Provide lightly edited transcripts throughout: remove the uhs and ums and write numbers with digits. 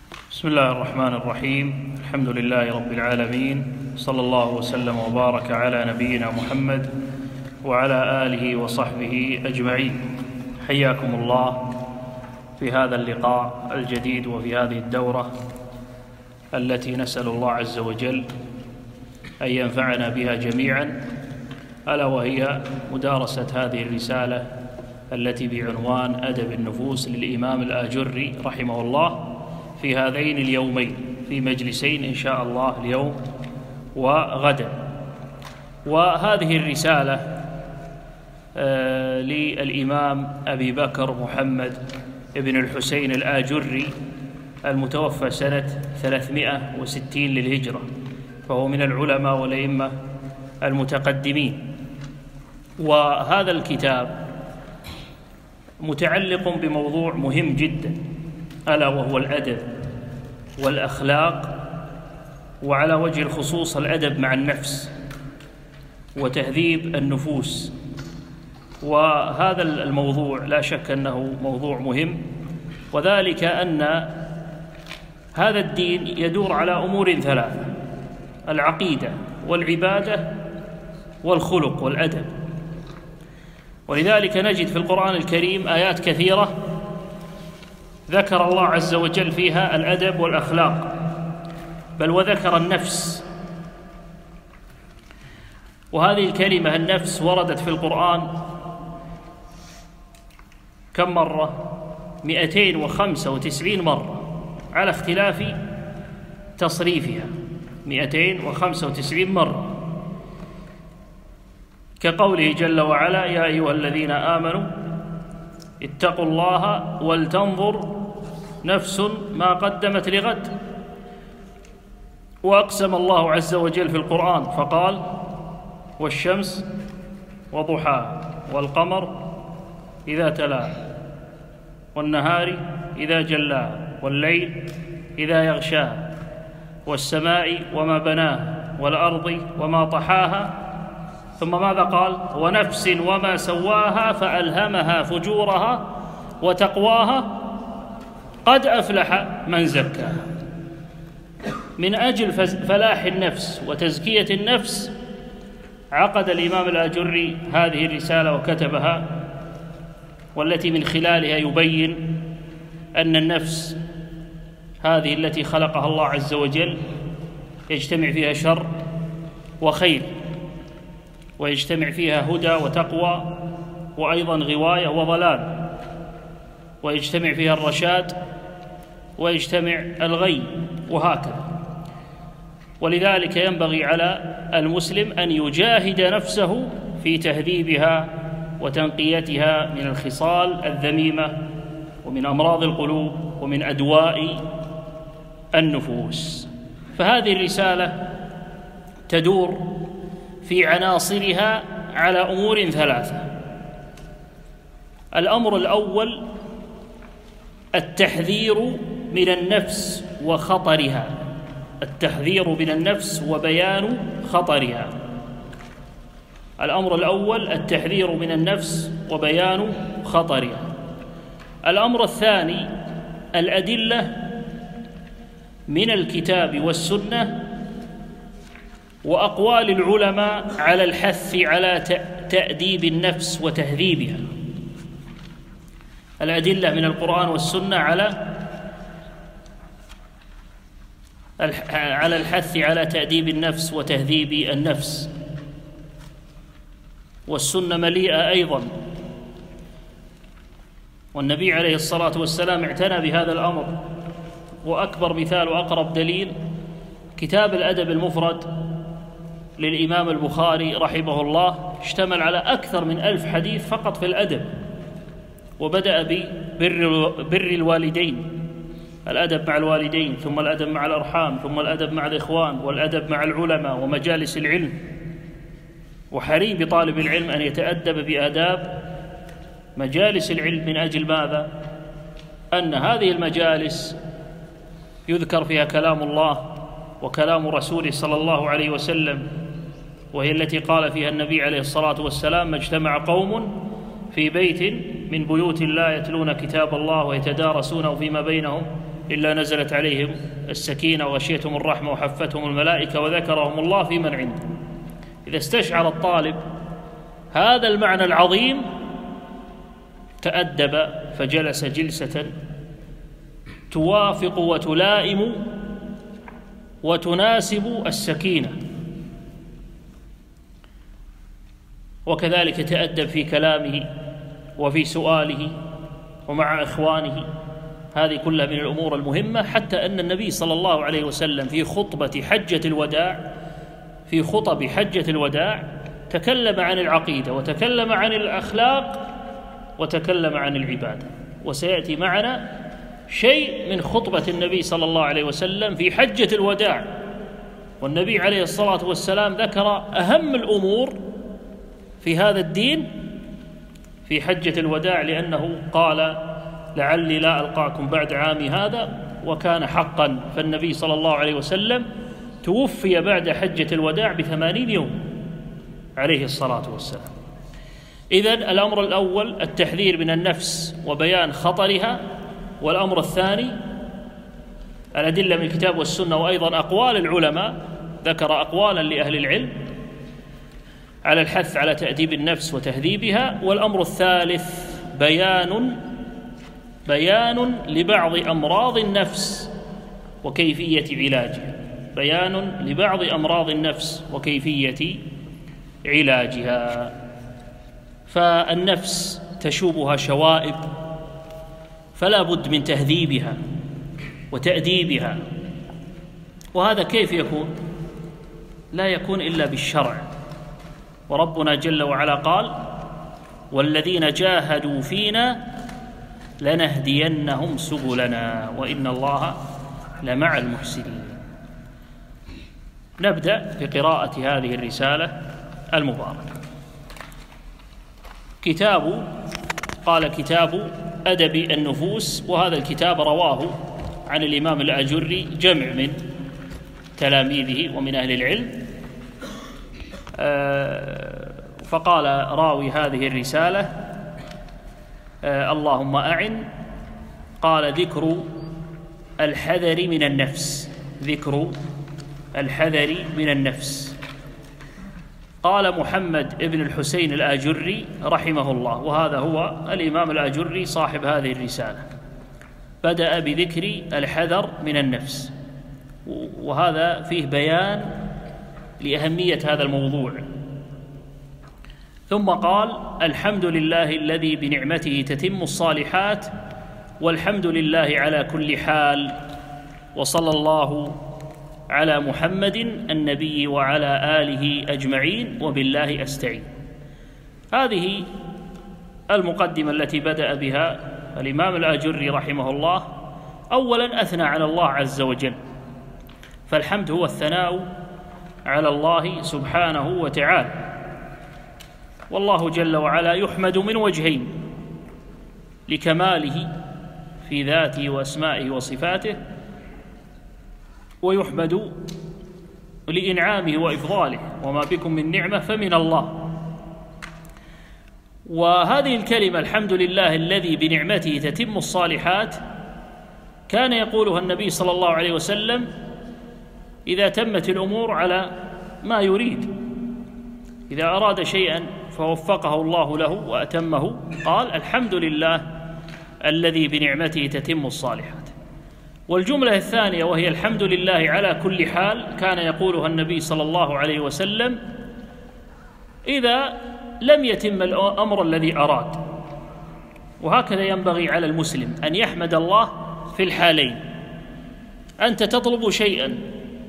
بسم الله الرحمن الرحيم. الحمد لله رب العالمين، صلى الله وسلم وبارك على نبينا محمد وعلى آله وصحبه أجمعين. حياكم الله في هذا اللقاء الجديد وفي هذه الدورة التي نسأل الله عز وجل أن ينفعنا بها جميعا، ألا وهي مدارسة هذه الرسالة التي بعنوان أدب النفوس للإمام الآجري رحمه الله في هذين اليومين، في مجلسين إن شاء الله، اليوم وغدا. وهذه الرسالة للإمام أبي بكر محمد بن الحسين الآجري المتوفى سنة 360 للهجرة، فهو من العلماء والأئمة المتقدمين. وهذا الكتاب متعلق بموضوع مهم جدا، ألا وهو الأدب والأخلاق، وعلى وجه الخصوص الأدب مع النفس وتهذيب النفوس. وهذا الموضوع لا شك أنه موضوع مهم، وذلك أن هذا الدين يدور على أمور ثلاثة: العقيدة والعبادة والخلق والأدب. ولذلك نجد في القرآن الكريم آيات كثيرة ذكر الله عز وجل فيها الأدب والأخلاق، بل وذكر النفس. وهذه الكلمة النفس وردت في القرآن كم مرة؟ 295 مرة على اختلاف تصريفها، 295 مرة، كقوله جل وعلا: يا أيها الذين آمنوا اتقوا الله ولتنظر نفس ما قدمت لغد. وأقسم الله عز وجل في القرآن فقال: والشمس وضحاها والقمر إذا تلاها والنهار إذا جلاها والليل إذا يغشاها والسماء وما بناها والأرض وما طحاها. ثم ماذا قال؟ ونفس وما سواها فألهمها فجورها وتقواها قد أفلح من زكاها. من أجل فلاح النفس وتزكية النفس عقد الإمام الآجري هذه الرسالة وكتبها، والتي من خلالها يبين أن النفس هذه التي خلقها الله عز وجل يجتمع فيها شر وخير، ويجتمع فيها هدى وتقوى، وأيضا غواية وضلال، ويجتمع فيها الرشاد ويجتمع الغي، وهكذا. ولذلك ينبغي على المسلم أن يجاهد نفسه في تهذيبها وتنقيتها من الخصال الذميمة ومن أمراض القلوب ومن أدواء النفوس. فهذه الرسالة تدور في عناصرها على أمور ثلاثة. الأمر الأول التحذير من النفس وخطرها، التحذير من النفس وبيان خطرها. الأمر الأول التحذير من النفس وبيان خطرها. الأمر الثاني الأدلة من الكتاب والسنة وأقوال العلماء على الحث على تأديب النفس وتهذيبها. الأدلة من القرآن والسنة على الحث على تأديب النفس وتهذيب النفس. والسنة مليئة أيضا، والنبي عليه الصلاة والسلام اعتنى بهذا الأمر. وأكبر مثال وأقرب دليل كتاب الأدب المفرد للإمام البخاري رحمه الله، اشتمل على أكثر من 1000 حديث فقط في الأدب، وبدأ ببر الوالدين، الأدب مع الوالدين، ثم الأدب مع الأرحام، ثم الأدب مع الإخوان، والأدب مع العلماء ومجالس العلم. وحري بطالب العلم أن يتأدب بآداب مجالس العلم. من أجل ماذا؟ أن هذه المجالس يذكر فيها كلام الله وكلام رسوله صلى الله عليه وسلم، وهي التي قال فيها النبي عليه الصلاة والسلام: ما اجتمع قوم في بيت من بيوت الله يتلون كتاب الله ويتدارسونه فيما بينهم إلا نزلت عليهم السكينة وغشيتهم الرحمة وحفتهم الملائكة وذكرهم الله في من عنده. إذا استشعر الطالب هذا المعنى العظيم تأدب فجلس جلسة توافق وتلائم وتناسب السكينة، وكذلك تأدب في كلامه وفي سؤاله ومع إخوانه. هذه كلها من الأمور المهمة، حتى أن النبي صلى الله عليه وسلم في خطب حجة الوداع تكلم عن العقيدة وتكلم عن الأخلاق وتكلم عن العبادة، وسيأتي معنا شيء من خطبة النبي صلى الله عليه وسلم في حجة الوداع. والنبي عليه الصلاة والسلام ذكر أهم الأمور في هذا الدين في حجة الوداع، لأنه قال لعلي لا ألقاكم بعد عامي هذا، وكان حقا. فالنبي صلى الله عليه وسلم توفي بعد حجة الوداع ب80 يوم عليه الصلاة والسلام. إذن الأمر الأول التحذير من النفس وبيان خطرها، والأمر الثاني الأدلة من الكتاب والسنة، وأيضا أقوال العلماء، ذكر أقوالا لأهل العلم على الحث على تأديب النفس وتهذيبها. والأمر الثالث بيان لبعض أمراض النفس وكيفية علاجها. فالنفس تشوبها شوائب، فلا بد من تهذيبها وتأديبها. وهذا كيف يكون؟ لا يكون إلا بالشرع. وربنا جل وعلا قال والذين جاهدوا فينا لنهدينهم سبلنا وإن الله لمع المحسنين. نبدأ بقراءة هذه الرسالة المباركة. كتاب أدب النفوس، وهذا الكتاب رواه عن الإمام الآجري جمع من تلاميذه ومن أهل العلم. فقال راوي هذه الرسالة اللهم أعن، قال ذكر الحذر من النفس. قال محمد بن الحسين الآجري رحمه الله، وهذا هو الإمام الآجري صاحب هذه الرسالة، بدأ بذكر الحذر من النفس، وهذا فيه بيان لأهمية هذا الموضوع. ثم قال الحمد لله الذي بنعمته تتم الصالحات، والحمد لله على كل حال، وصلى الله على محمد النبي وعلى آله أجمعين، وبالله أستعين. هذه المقدمة التي بدأ بها الإمام الآجري رحمه الله. أولا أثنى على الله عز وجل، فالحمد هو الثناء على الله سبحانه وتعالى، والله جل وعلا يحمد من وجهين: لكماله في ذاته وأسمائه وصفاته، ويحمد لإنعامه وإفضاله، وما بكم من نعمة فمن الله. وهذه الكلمة الحمد لله الذي بنعمته تتم الصالحات كان يقولها النبي صلى الله عليه وسلم إذا تمت الأمور على ما يريد. إذا أراد شيئا فوفقه الله له وأتمه قال الحمد لله الذي بنعمته تتم الصالحات. والجملة الثانية وهي الحمد لله على كل حال كان يقولها النبي صلى الله عليه وسلم إذا لم يتم الأمر الذي أراد. وهكذا ينبغي على المسلم أن يحمد الله في الحالين: أنت تطلب شيئا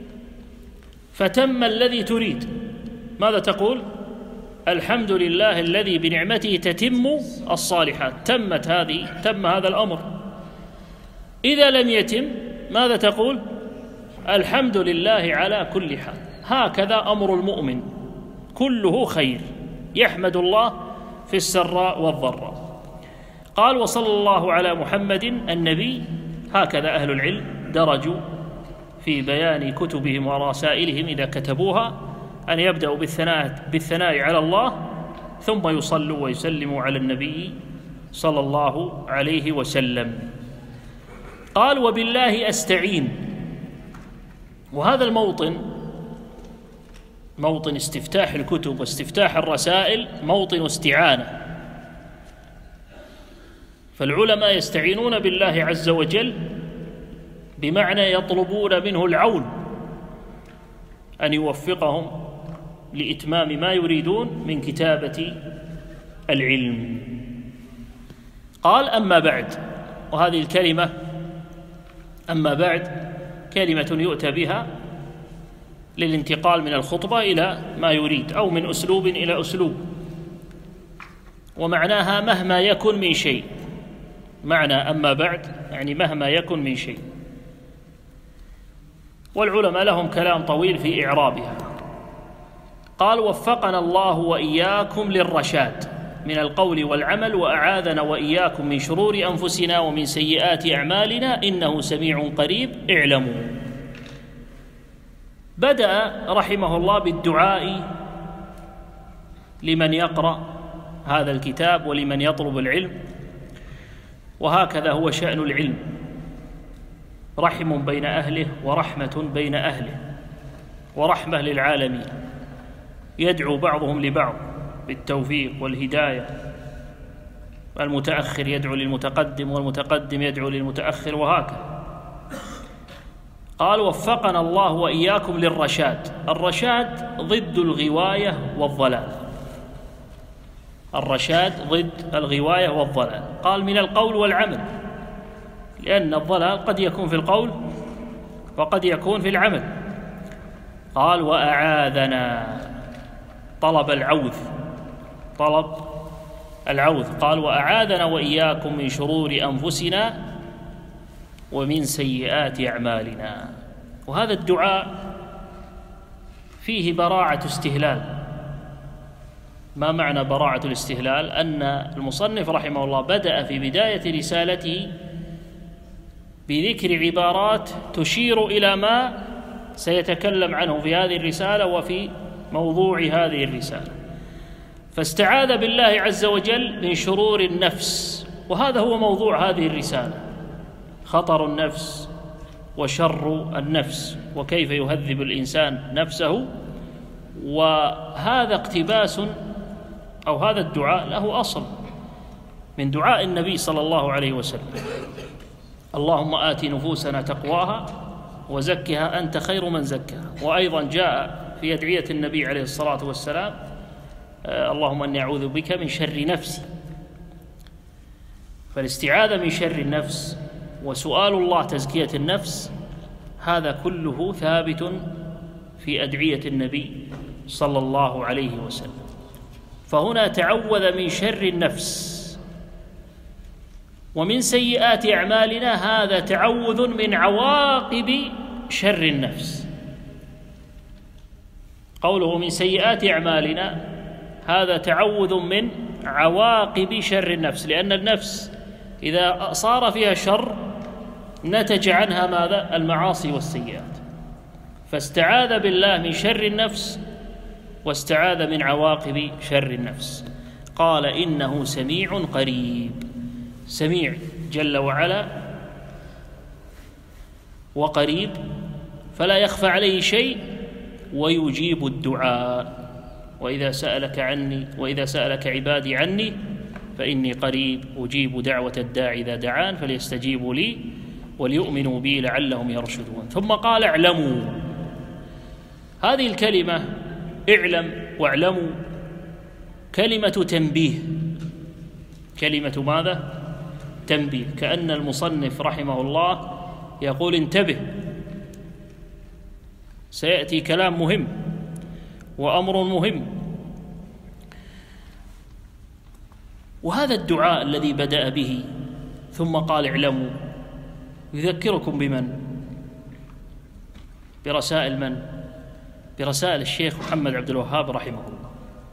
فتم الذي تريد، ماذا تقول؟ الحمد لله الذي بنعمته تتم الصالحات، تم هذا الأمر. إذا لم يتم ماذا تقول؟ الحمد لله على كل حال. هكذا أمر المؤمن كله خير، يحمد الله في السراء والضراء. قال وصلى الله على محمد النبي. هكذا أهل العلم درجوا في بيان كتبهم ورسائلهم إذا كتبوها، أن يبدأوا بالثناء على الله ثم يصلوا ويسلموا على النبي صلى الله عليه وسلم. قال وبالله أستعين. وهذا الموطن، موطن استفتاح الكتب واستفتاح الرسائل، موطن استعانة. فالعلماء يستعينون بالله عز وجل بمعنى يطلبون منه العون أن يوفقهم لإتمام ما يريدون من كتابة العلم. قال أما بعد. وهذه الكلمة أما بعد كلمة يؤتى بها للانتقال من الخطبة إلى ما يريد، أو من أسلوب إلى أسلوب، ومعناها مهما يكن من شيء. معنى أما بعد يعني مهما يكن من شيء. والعلماء لهم كلام طويل في إعرابها. قال وفقنا الله وإياكم للرشاد من القول والعمل، وأعاذنا وإياكم من شرور أنفسنا ومن سيئات أعمالنا إنه سميع قريب اعلموا. بدأ رحمه الله بالدعاء لمن يقرأ هذا الكتاب ولمن يطلب العلم، وهكذا هو شأن العلم، رحم بين أهله ورحمة بين أهله ورحمة للعالمين. يدعو بعضهم لبعض بالتوفيق والهداية، المتأخر يدعو للمتقدم والمتقدم يدعو للمتأخر، وهكذا. قال وفقنا الله وإياكم للرشاد. الرشاد ضد الغواية والضلال. الرشاد ضد الغواية والضلال. قال من القول والعمل، لأن الضلال قد يكون في القول وقد يكون في العمل. قال وأعاذنا، طلب العوذ، طلب العوذ. قال وأعاذنا وإياكم من شرور أنفسنا ومن سيئات أعمالنا. وهذا الدعاء فيه براعة استهلال. ما معنى براعة الاستهلال؟ أن المصنف رحمه الله بدأ في بداية رسالته بذكر عبارات تشير إلى ما سيتكلم عنه في هذه الرسالة وفي موضوع هذه الرسالة. فاستعاذ بالله عز وجل من شرور النفس، وهذا هو موضوع هذه الرسالة، خطر النفس وشر النفس، وكيف يهذب الإنسان نفسه. وهذا اقتباس، أو هذا الدعاء له أصل من دعاء النبي صلى الله عليه وسلم: اللهم آت نفوسنا تقواها وزكها أنت خير من زكاها. وأيضا جاء في أدعية النبي عليه الصلاة والسلام: اللهم أني أعوذ بك من شر نفسي. فالاستعاذة من شر النفس وسؤال الله تزكية النفس، هذا كله ثابت في أدعية النبي صلى الله عليه وسلم. فهنا تعوذ من شر النفس. ومن سيئات أعمالنا، هذا تعوذ من عواقب شر النفس. قوله من سيئات أعمالنا هذا تعوذ من عواقب شر النفس، لأن النفس إذا صار فيها شر نتج عنها ماذا؟ المعاصي والسيئات. فاستعاذ بالله من شر النفس واستعاذ من عواقب شر النفس. قال إنه سميع قريب. سميع جل وعلا وقريب، فلا يخفى عليه شيء، ويجيب الدعاء. وإذا سألك عبادي عني فإني قريب أجيب دعوة الداعي إذا دعان فليستجيبوا لي وليؤمنوا بي لعلهم يرشدون. ثم قال اعلموا. هذه الكلمة اعلم واعلموا كلمة تنبيه. كلمة ماذا؟ تنبيه. كأن المصنف رحمه الله يقول انتبه، سيأتي كلام مهم وأمر مهم. وهذا الدعاء الذي بدأ به ثم قال اعلموا يذكركم بمن؟ برسائل من؟ برسائل الشيخ محمد عبد الوهاب رحمه الله.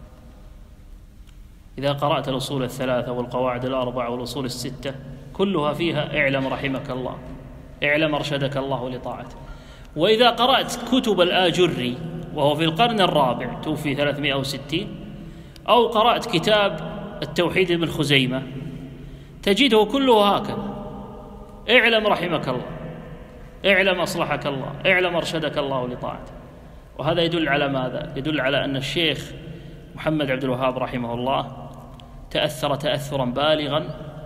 إذا قرأت الأصول الثلاثة والقواعد الأربعة والأصول الستة كلها فيها اعلم رحمك الله، اعلم أرشدك الله لطاعته. وإذا قرأت كتب الآجري وهو في القرن الرابع توفي 360، أو قرأت كتاب التوحيد ابن خزيمة تجده كله هكذا: اعلم رحمك الله، اعلم أصلحك الله، اعلم أرشدك الله لطاعته. وهذا يدل على ماذا؟ يدل على أن الشيخ محمد عبد الوهاب رحمه الله تأثر تأثرا بالغا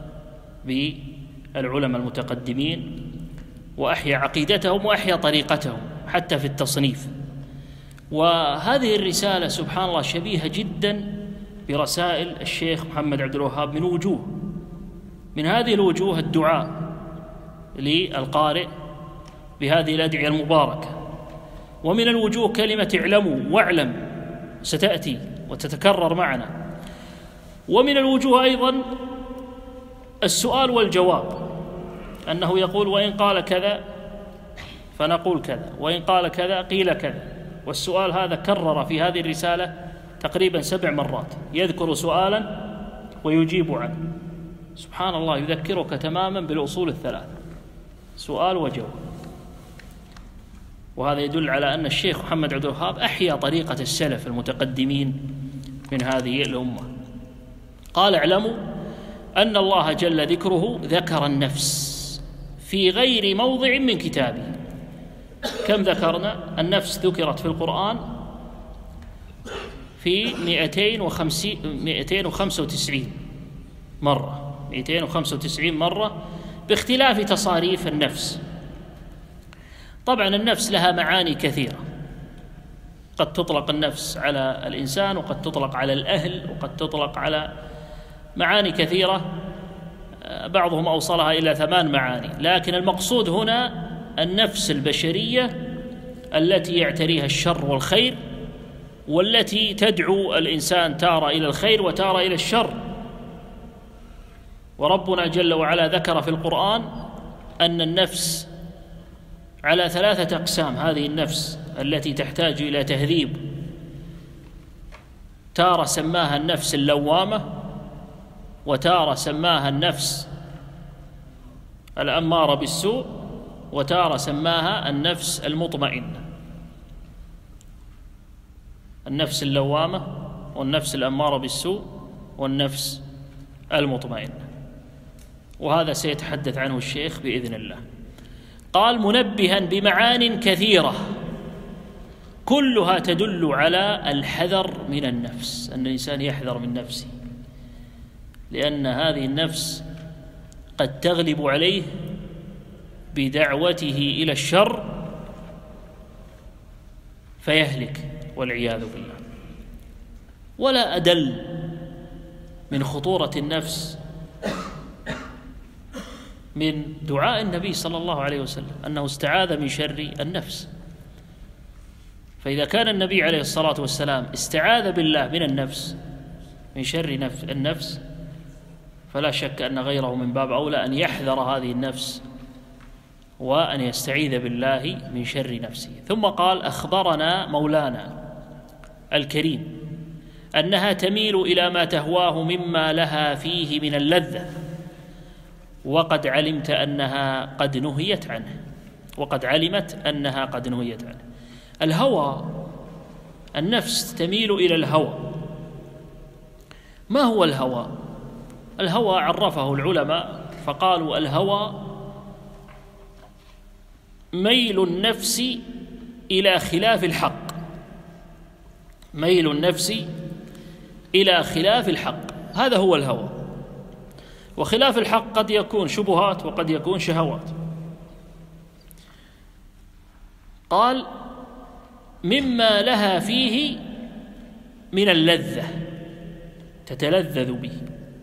بالعلماء المتقدمين، وأحيا عقيدتهم وأحيا طريقتهم حتى في التصنيف. وهذه الرسالة سبحان الله شبيهة جدا برسائل الشيخ محمد عبد الوهاب من وجوه. من هذه الوجوه الدعاء للقارئ بهذه الأدعية المباركة، ومن الوجوه كلمة اعلموا واعلم ستأتي وتتكرر معنا، ومن الوجوه أيضا السؤال والجواب، أنه يقول وإن قال كذا فنقول كذا، وإن قال كذا قيل كذا. والسؤال هذا كرر في هذه الرسالة تقريبا 7 مرات، يذكر سؤالا ويجيب عنه. سبحان الله، يذكرك تماما بالأصول ال3، سؤال وجواب. وهذا يدل على أن الشيخ محمد عبد الوهاب أحيا طريقة السلف المتقدمين من هذه الأمة. قال اعلموا أن الله جل ذكره ذكر النفس في غير موضع من كتابه. كم ذكرنا؟ النفس ذكرت في القرآن في 295 مرة، 295 مرة باختلاف تصاريف النفس. طبعا النفس لها معاني كثيرة، قد تطلق النفس على الإنسان، وقد تطلق على الأهل، وقد تطلق على معاني كثيرة، بعضهم أوصلها إلى 8 معاني. لكن المقصود هنا النفس البشرية التي يعتريها الشر والخير، والتي تدعو الإنسان تارة إلى الخير وتارة إلى الشر. وربنا جل وعلا ذكر في القرآن أن النفس على 3 أقسام. هذه النفس التي تحتاج إلى تهذيب، تارة سماها النفس اللوامة، وتارة سماها النفس الأمارة بالسوء، وتارة سماها النفس المطمئنة. النفس اللوامة والنفس الأمارة بالسوء والنفس المطمئنة. وهذا سيتحدث عنه الشيخ بإذن الله. قال منبها بمعان كثيرة كلها تدل على الحذر من النفس، أن الإنسان يحذر من نفسه، لأن هذه النفس قد تغلب عليه بدعوته إلى الشر فيهلك والعياذ بالله. ولا أدل من خطورة النفس من دعاء النبي صلى الله عليه وسلم أنه استعاذ من شر النفس. فإذا كان النبي عليه الصلاة والسلام استعاذ بالله من النفس، من شر النفس، فلا شك أن غيره من باب أولى أن يحذر هذه النفس وأن يستعيذ بالله من شر نفسه. ثم قال أخبرنا مولانا الكريم أنها تميل إلى ما تهواه مما لها فيه من اللذة، وقد علمت أنها قد نهيت عنه. وقد علمت أنها قد نهيت عنه. الهوى، النفس تميل إلى الهوى. ما هو الهوى؟ الهوى عرفه العلماء فقالوا الهوى ميل النفس إلى خلاف الحق. ميل النفس إلى خلاف الحق، هذا هو الهوى. وخلاف الحق قد يكون شبهات وقد يكون شهوات. قال مما لها فيه من اللذة، تتلذذ به،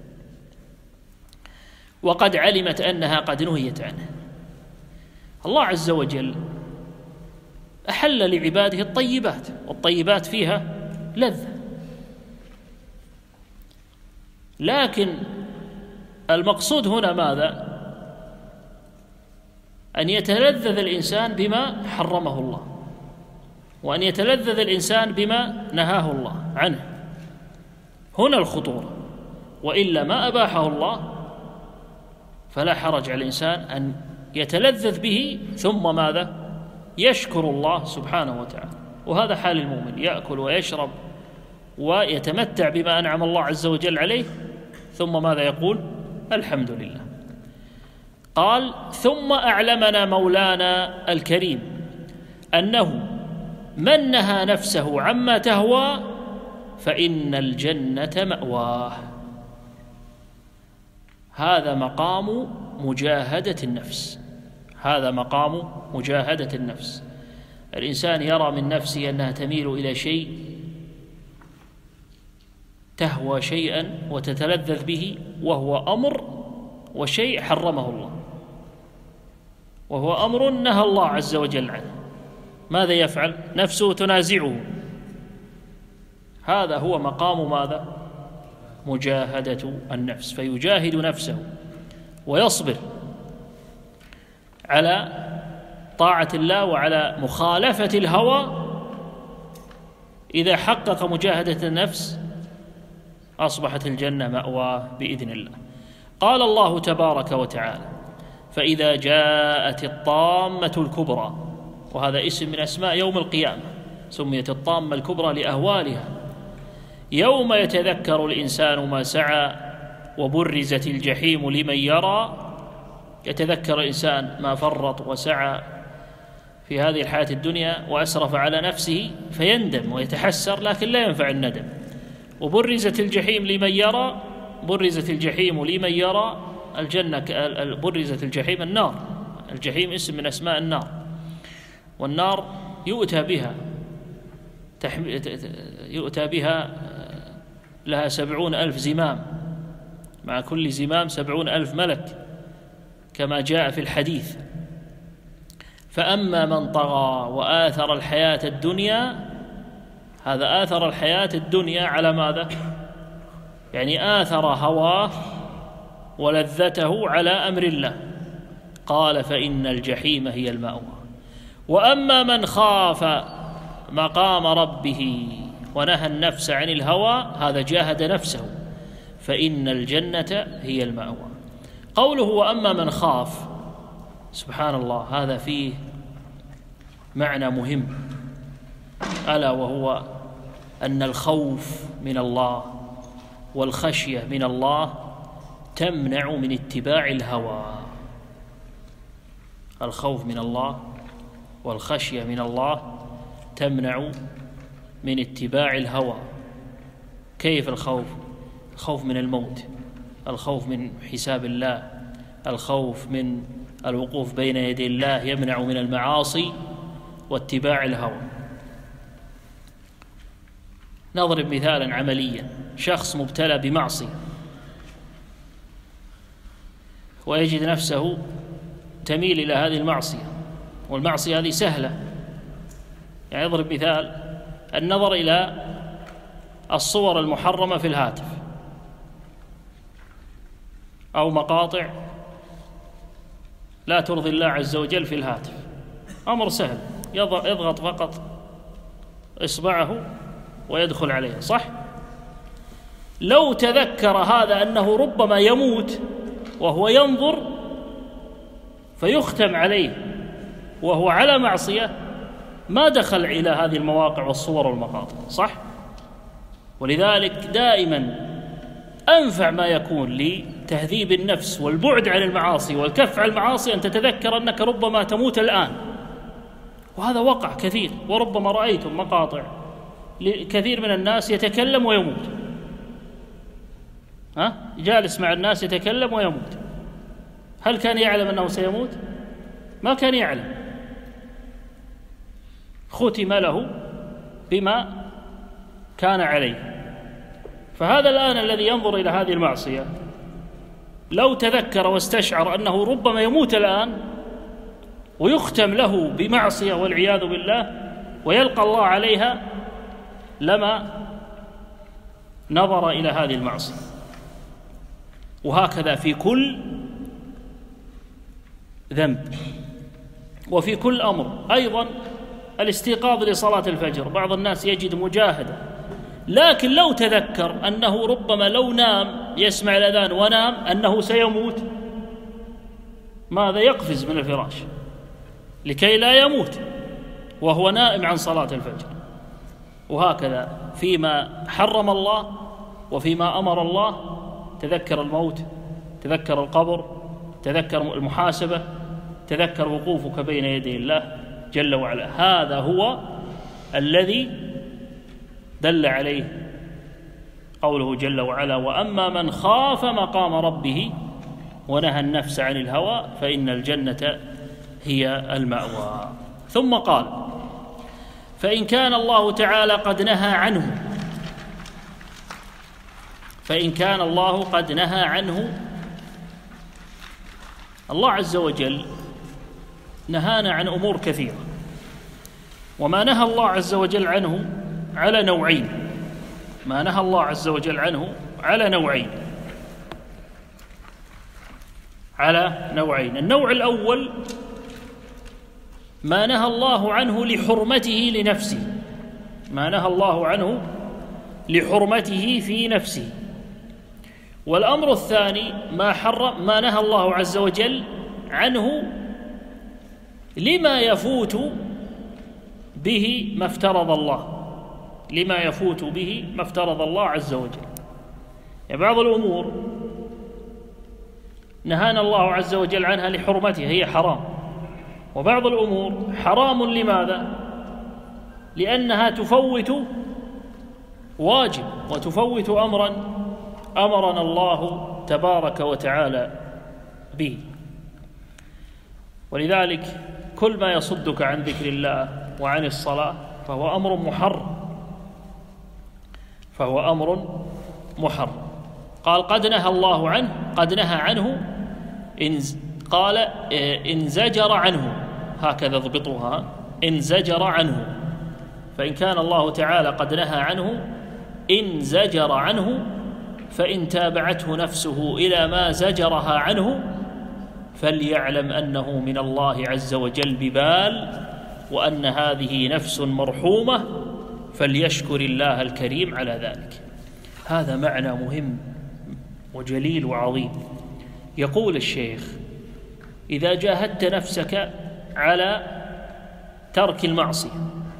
وقد علمت أنها قد نهيت عنه. الله عز وجل أحل لعباده الطيبات، والطيبات فيها لذة، لكن المقصود هنا ماذا؟ أن يتلذذ الإنسان بما حرمه الله، وأن يتلذذ الإنسان بما نهاه الله عنه. هنا الخطورة. وإلا ما أباحه الله فلا حرج على الإنسان أن يتلذذ به ثم ماذا؟ يشكر الله سبحانه وتعالى. وهذا حال المؤمن، يأكل ويشرب ويتمتع بما أنعم الله عز وجل عليه، ثم ماذا يقول؟ الحمد لله. قال: ثم أعلمنا مولانا الكريم أنه من نهى نفسه عما تهوى فإن الجنة مأواه. هذا مقام مجاهدة النفس، هذا مقام مجاهدة النفس. الإنسان يرى من نفسه أنها تميل إلى شيء، تهوى شيئا وتتلذذ به، وهو أمر وشيء حرمه الله، وهو أمر نهى الله عز وجل عنه. ماذا يفعل؟ نفسه تنازعه. هذا هو مقام ماذا؟ مجاهدة النفس. فيجاهد نفسه ويصبر على طاعة الله وعلى مخالفة الهوى. إذا حقق مجاهدة النفس أصبحت الجنة مأواه بإذن الله. قال الله تبارك وتعالى: فإذا جاءت الطامة الكبرى، وهذا اسم من أسماء يوم القيامة، سميت الطامة الكبرى لأهوالها. يوم يتذكر الإنسان ما سعى وبرزت الجحيم لمن يرى. يتذكر الإنسان ما فرط وسعى في هذه الحياة الدنيا وأسرف على نفسه فيندم ويتحسر، لكن لا ينفع الندم. وبرزت الجحيم لمن يرى، برزت الجحيم لمن يرى. الجنة برزت الجحيم النار، الجحيم اسم من أسماء النار، والنار يؤتى بها لها 70,000 زمام، مع كل زمام 70,000 ملك كما جاء في الحديث. فأما من طغى وآثر الحياة الدنيا، هذا آثر الحياة الدنيا على ماذا؟ يعني آثر هواه ولذته على أمر الله. قال: فإن الجحيم هي المأوى. وأما من خاف مقام ربه ونهى النفس عن الهوى، هذا جاهد نفسه، فإن الجنة هي المأوى. قوله وأما من خاف، سبحان الله، هذا فيه معنى مهم، ألا وهو أن الخوف من الله والخشية من الله تمنع من اتباع الهوى. الخوف من الله والخشية من الله تمنع من اتباع الهوى. كيف الخوف؟ الخوف من الموت، الخوف من حساب الله، الخوف من الوقوف بين يدي الله يمنع من المعاصي واتباع الهوى. نضرب مثالا عمليا: شخص مبتلى بمعصية ويجد نفسه تميل إلى هذه المعصية، والمعصية هذه سهلة. يعني يضرب مثال: النظر إلى الصور المحرمة في الهاتف أو مقاطع لا ترضي الله عز وجل في الهاتف، أمر سهل، يضغط فقط إصبعه ويدخل عليها، صح؟ لو تذكر هذا أنه ربما يموت وهو ينظر فيختم عليه وهو على معصية، ما دخل إلى هذه المواقع والصور والمقاطع، صح؟ ولذلك دائما أنفع ما يكون لتهذيب النفس والبعد عن المعاصي والكف عن المعاصي أن تتذكر أنك ربما تموت الآن. وهذا وقع كثير، وربما رأيتم مقاطع لكثير من الناس يتكلم ويموت، جالس مع الناس يتكلم ويموت. هل كان يعلم أنه سيموت؟ ما كان يعلم، ختم له بما كان عليه. فهذا الآن الذي ينظر إلى هذه المعصية لو تذكر واستشعر أنه ربما يموت الآن ويختم له بمعصية والعياذ بالله ويلقى الله عليها، لما نظر إلى هذه المعصية. وهكذا في كل ذنب وفي كل أمر. أيضا الاستيقاظ لصلاة الفجر، بعض الناس يجد مجاهدة، لكن لو تذكر أنه ربما لو نام يسمع الأذان ونام أنه سيموت، ماذا؟ يقفز من الفراش لكي لا يموت وهو نائم عن صلاة الفجر. وهكذا فيما حرم الله وفيما أمر الله، تذكر الموت، تذكر القبر، تذكر المحاسبة، تذكر وقوفك بين يدي الله جل وعلا. هذا هو الذي دل عليه قوله جل وعلا: وأما من خاف مقام ربه ونهى النفس عن الهوى فإن الجنة هي المأوى. ثم قال: فإن كان الله تعالى قد نهى عنه، فإن كان الله قد نهى عنه، الله عز وجل نهانا عن أمور كثيرة، وما نهى الله عز وجل عنه على نوعين. ما نهى الله عز وجل عنه على نوعين، على نوعين. النوع الأول ما نهى الله عنه لحرمته لنفسه، ما نهى الله عنه لحرمته في نفسه. والأمر الثاني ما نهى الله عز وجل عنه لما يفوت به ما افترض الله، لما يفوت به ما افترض الله عز وجل. يعني بعض الأمور نهانا الله عز وجل عنها لحرمتها، هي حرام، وبعض الأمور حرام لماذا؟ لأنها تفوت واجب وتفوت أمرا أمرنا الله تبارك وتعالى به. ولذلك كل ما يصدك عن ذكر الله وعن الصلاة فهو أمر محرم، فهو أمر محرم. قال: قد نهى الله عنه، قد نهى عنه، قال إن زجر عنه، هكذا ضبطوها، إن زجر عنه. فإن كان الله تعالى قد نهى عنه إن زجر عنه، فإن تابعته نفسه إلى ما زجرها عنه فليعلم أنه من الله عز وجل ببال، وأن هذه نفس مرحومة، فليشكر الله الكريم على ذلك. هذا معنى مهم وجليل وعظيم. يقول الشيخ: إذا جاهدت نفسك على ترك المعصية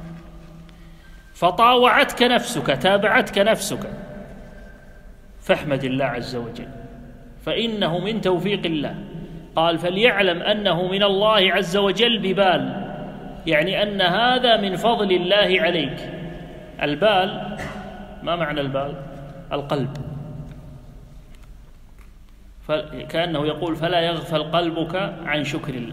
فطاوعتك نفسك، تابعتك نفسك، فاحمد الله عز وجل، فإنه من توفيق الله. قال: فليعلم أنه من الله عز وجل ببال، يعني أن هذا من فضل الله عليك. البال، ما معنى البال؟ القلب. كأنه يقول: فلا يغفل قلبك عن شكر الله.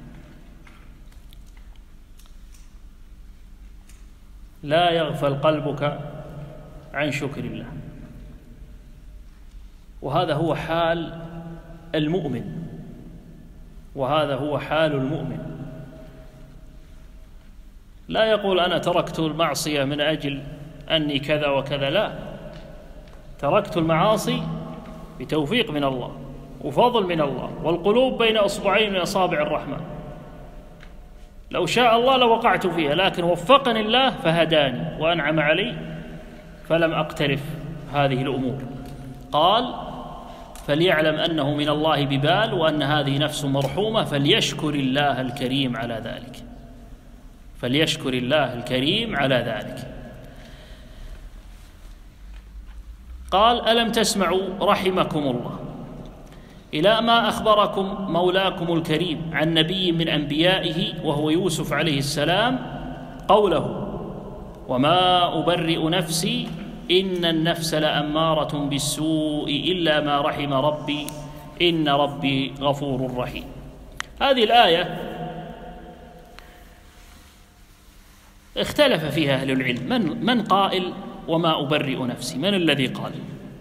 لا يغفل قلبك عن شكر الله. وهذا هو حال المؤمن، وهذا هو حال المؤمن. لا يقول: أنا تركت المعصية من أجل أني كذا وكذا، لا، تركت المعاصي بتوفيق من الله وفضل من الله، والقلوب بين أصبعين من أصابع الرحمن، لو شاء الله لوقعت فيها، لكن وفقني الله فهداني وأنعم علي فلم أقترف هذه الأمور. قال: فليعلم أنه من الله ببال، وأن هذه نفس مرحومة، فليشكر الله الكريم على ذلك، فليشكر الله الكريم على ذلك. قال: ألم تسمعوا رحمكم الله إلى ما أخبركم مولاكم الكريم عن نبي من أنبيائه وهو يوسف عليه السلام قوله: وما أبرئ نفسي إن النفس لأمارة بالسوء إلا ما رحم ربي إن ربي غفور رحيم. هذه الآية اختلف فيها أهل العلم، من قائل وما أبرئ نفسي، من الذي قال؟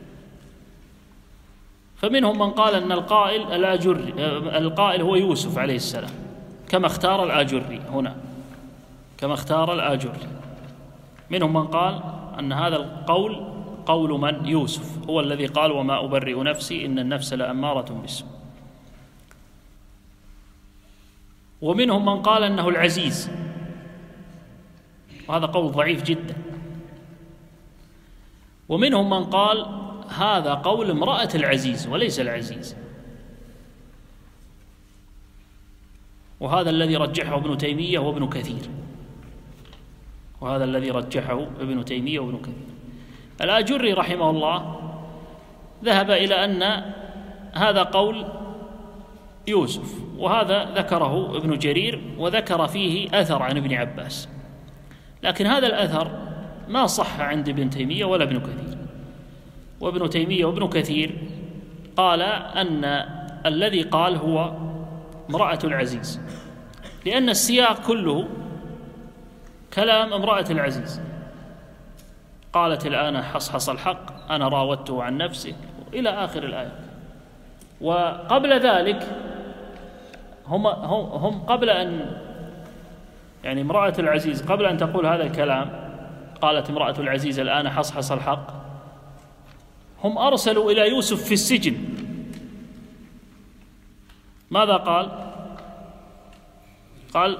فمنهم من قال أن القائل هو يوسف عليه السلام، كما اختار الآجري هنا، كما اختار الآجري. منهم من قال أن هذا القول قول من؟ يوسف، هو الذي قال: وما أبرئ نفسي إن النفس لأمارة بالسوء. ومنهم من قال أنه العزيز، وهذا قول ضعيف جدا. ومنهم من قال هذا قول امرأة العزيز وليس العزيز، وهذا الذي رجحه ابن تيمية وابن كثير، وهذا الذي رجحه ابن تيمية وابن كثير. الآجري رحمه الله ذهب إلى أن هذا قول يوسف، وهذا ذكره ابن جرير وذكر فيه أثر عن ابن عباس، لكن هذا الأثر ما صح عند ابن تيمية ولا ابن كثير. وابن تيمية وابن كثير قال أن الذي قال هو امرأة العزيز، لأن السياق كله كلام امرأة العزيز، قالت الآن حصحص الحق أنا راودته عن نفسه إلى آخر الآية. وقبل ذلك هم قبل أن يعني امرأة العزيز قبل أن تقول هذا الكلام، قالت امرأة العزيز الآن حصحص الحق، هم أرسلوا إلى يوسف في السجن. ماذا قال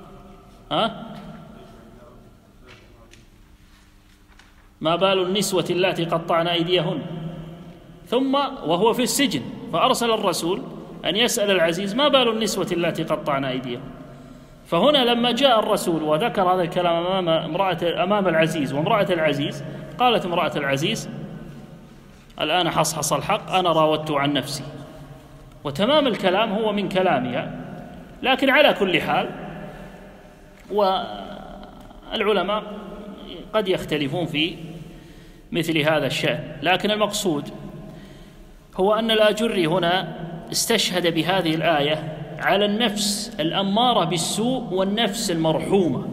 ما بال النسوة اللاتي قطعن أيديهن، ثم وهو في السجن فأرسل الرسول أن يسأل العزيز ما بال النسوة اللاتي قطعن أيديهن. فهنا لما جاء الرسول وذكر هذا الكلام أمام العزيز وامرأة العزيز، قالت امرأة العزيز الآن حصحص الحق أنا راودته عن نفسي، وتمام الكلام هو من كلامها. لكن على كل حال، والعلماء قد يختلفون في مثل هذا الشأن، لكن المقصود هو أن الآجري هنا استشهد بهذه الآية على النفس الأمارة بالسوء والنفس المرحومة.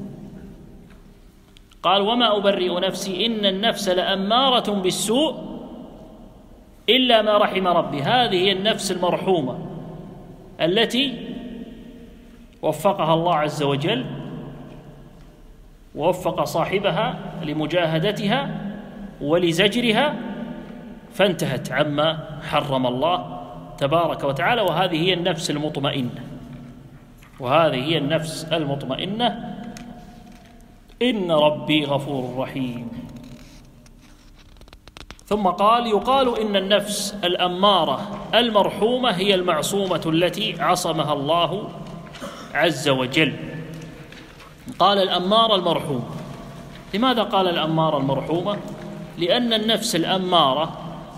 قال وما أبرئ نفسي إن النفس لأمارة بالسوء إلا ما رحم ربي. هذه هي النفس المرحومة التي وفقها الله عز وجل ووفق صاحبها لمجاهدتها ولزجرها، فانتهت عما حرم الله تبارك وتعالى. وهذه هي النفس المطمئنة، وهذه هي النفس المطمئنة. إن ربي غفور رحيم. ثم قال يقال إن النفس الأمارة المرحومة هي المعصومة التي عصمها الله عز وجل. قال الأمارة المرحومة. لماذا قال الأمارة المرحومة؟ لأن النفس الأمارة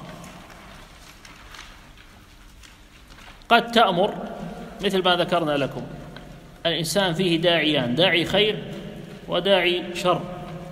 قد تأمر مثل ما ذكرنا لكم. الإنسان فيه داعيان، داعي خير وداعي شر.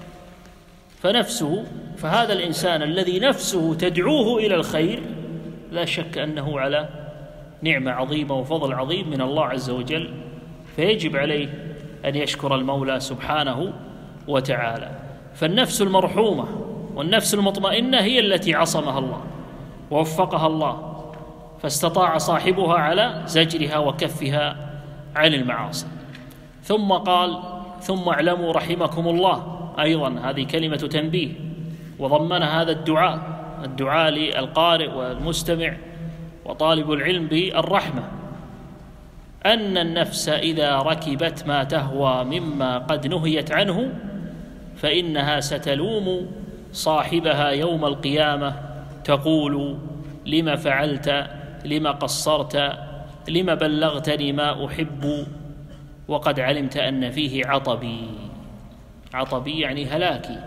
فهذا الإنسان الذي نفسه تدعوه إلى الخير لا شك أنه على نعمة عظيمة وفضل عظيم من الله عز وجل، فيجب عليه أن يشكر المولى سبحانه وتعالى. فالنفس المرحومة والنفس المطمئنة هي التي عصمها الله ووفقها الله، فاستطاع صاحبها على زجرها وكفها عن المعاصي. ثم قال ثم اعلموا رحمكم الله، أيضا هذه كلمة تنبيه، وضمن هذا الدعاء للقارئ والمستمع وطالب العلم بالرحمة، أن النفس إذا ركبت ما تهوى مما قد نهيت عنه فإنها ستلوم صاحبها يوم القيامة تقول لم فعلت، لم قصرت، لم بلغتني ما أحب، وقد علمت أن فيه عطبي يعني هلاكي.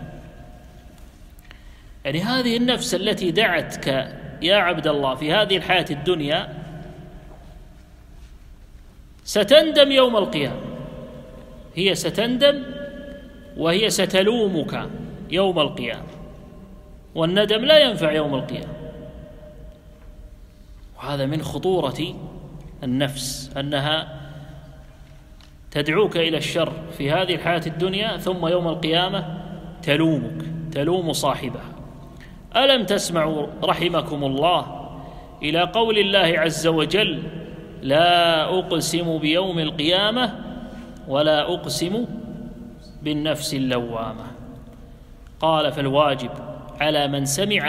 يعني هذه النفس التي دعتك يا عبد الله في هذه الحياة الدنيا ستندم يوم القيامة. هي ستندم وهي ستلومك يوم القيامة، والندم لا ينفع يوم القيامة. وهذا من خطورة النفس، أنها تدعوك إلى الشر في هذه الحياة الدنيا، ثم يوم القيامة تلوم صاحبها. ألم تسمعوا رحمكم الله إلى قول الله عز وجل لا أقسم بيوم القيامة ولا أقسم بالنفس اللوامة. قال فالواجب على من سمع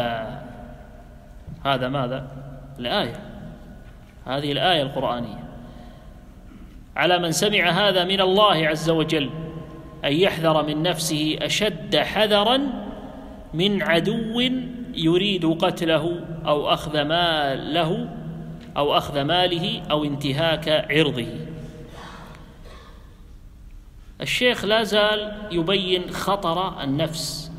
هذا ماذا؟ الآية، هذه الآية القرآنية، على من سمع هذا من الله عز وجل أن يحذر من نفسه أشد حذرا من عدو يريد قتله أو أخذ ماله أو انتهاك عرضه. الشيخ لا زال يبين خطر النفس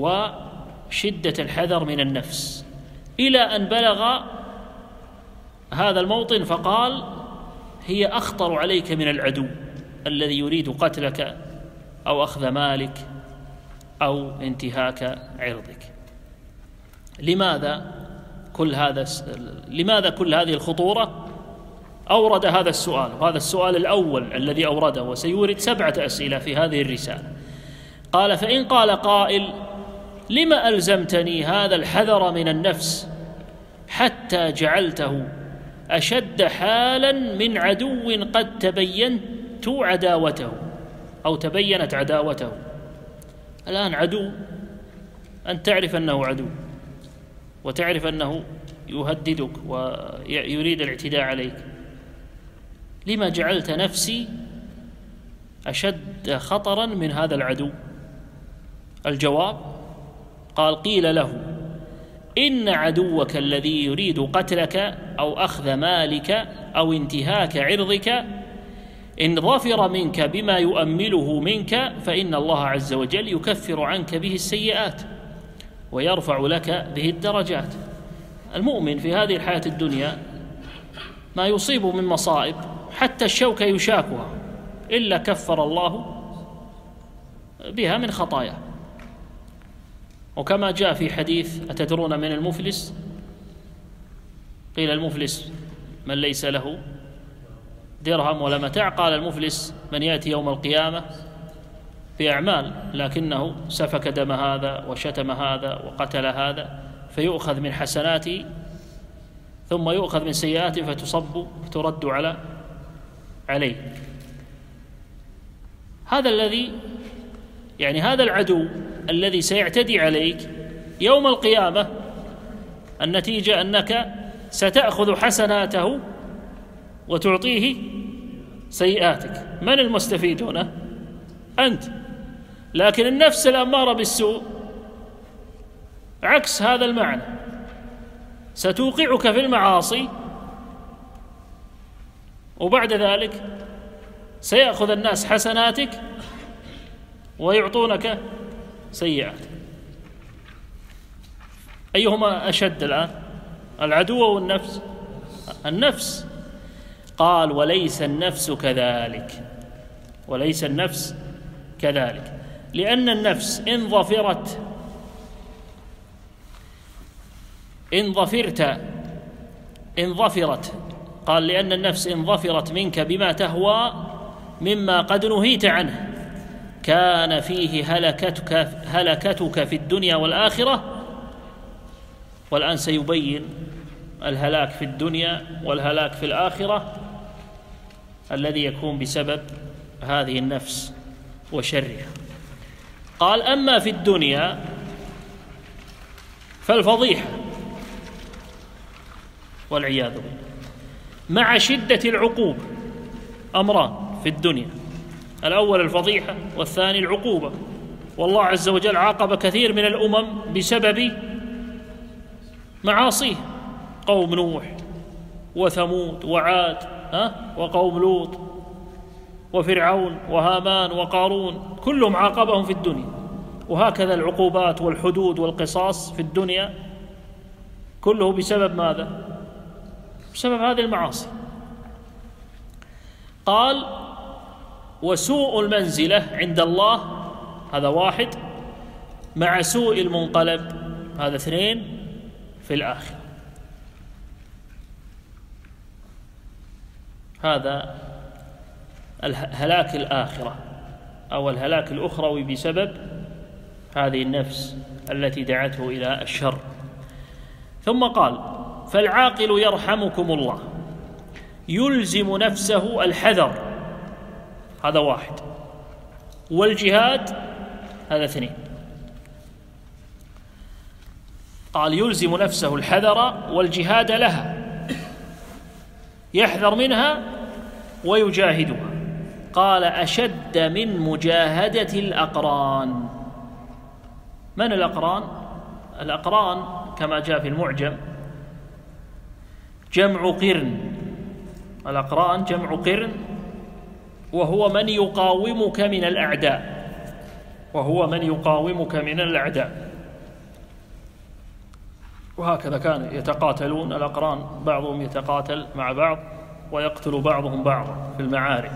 وشدة الحذر من النفس، إلى أن بلغ هذا الموطن فقال: هي أخطر عليك من العدو الذي يريد قتلك أو أخذ مالك أو انتهاك عرضك. لماذا كل هذه الخطورة؟ أورد هذا السؤال، وهذا السؤال الأول الذي أورده، وسيورد 7 أسئلة في هذه الرسالة. قال: فإن قال قائل: لما ألزمتني هذا الحذر من النفس حتى جعلته أشد حالا من عدو قد تبينت عداوته أو تبينت عداوته؟ الآن عدو، أن تعرف أنه عدو وتعرف أنه يهددك ويريد الاعتداء عليك، لما جعلت نفسي أشد خطرا من هذا العدو؟ الجواب: قال: قيل له: إن عدوك الذي يريد قتلك أو أخذ مالك أو انتهاك عرضك إن ظفر منك بما يؤمله منك فإن الله عز وجل يكفر عنك به السيئات ويرفع لك به الدرجات. المؤمن في هذه الحياة الدنيا ما يصيب من مصائب حتى الشوكة يشاكها إلا كفر الله بها من خطاياه. وكما جاء في حديث: أتدرون من المفلس؟ قيل: المفلس من ليس له درهم ولا متاع. قال: المفلس من يأتي يوم القيامة بأعمال لكنه سفك دم هذا وشتم هذا وقتل هذا، فيؤخذ من حسناته ثم يؤخذ من سيئاته فتصب فترد عليه. هذا الذي هذا العدو الذي سيعتدي عليك يوم القيامة، النتيجة أنك ستأخذ حسناته وتعطيه سيئاتك. من المستفيد هنا؟ أنت. لكن النفس الأمارة بالسوء عكس هذا المعنى، ستوقعك في المعاصي وبعد ذلك سيأخذ الناس حسناتك ويعطونك سيئات. أيهما أشد الآن؟ العدو أو النفس؟ النفس. قال: وليس النفس كذلك، وليس النفس كذلك، لأن النفس إن ظفرت قال: لأن النفس إن ظفرت منك بما تهوى مما قد نهيت عنه كان فيه هلكتك في الدنيا والآخرة. والآن سيبين الهلاك في الدنيا والهلاك في الآخرة الذي يكون بسبب هذه النفس وشرها. قال: أما في الدنيا فالفضيحة والعياذ بالله مع شدة العقوبة. أمران في الدنيا: الأول الفضيحة والثاني العقوبة. والله عز وجل عاقب كثير من الأمم بسبب معاصيه، قوم نوح وثمود وعاد وقوم لوط وفرعون وهامان وقارون، كلهم عاقبهم في الدنيا. وهكذا العقوبات والحدود والقصاص في الدنيا كله بسبب ماذا؟ بسبب هذه المعاصي. قال: وسوء المنزلة عند الله، هذا واحد، مع سوء المنقلب، هذا 2 في الآخرة. هذا الهلاك الآخرة أو الهلاك الأخروي بسبب هذه النفس التي دعته إلى الشر. ثم قال: فالعاقل يرحمكم الله يلزم نفسه الحذر، هذا واحد، والجهاد، هذا 2. قال: يلزم نفسه الحذر والجهاد لها، يحذر منها ويجاهدها. قال: أشد من مجاهدة الأقران. من الأقران؟ الأقران كما جاء في المعجم جمع قرن. الأقران جمع قرن، وهو من يقاومك من الأعداء، وهو من يقاومك من الأعداء. وهكذا كانوا يتقاتلون الأقران، بعضهم يتقاتل مع بعض ويقتل بعضهم بعضا في المعارك.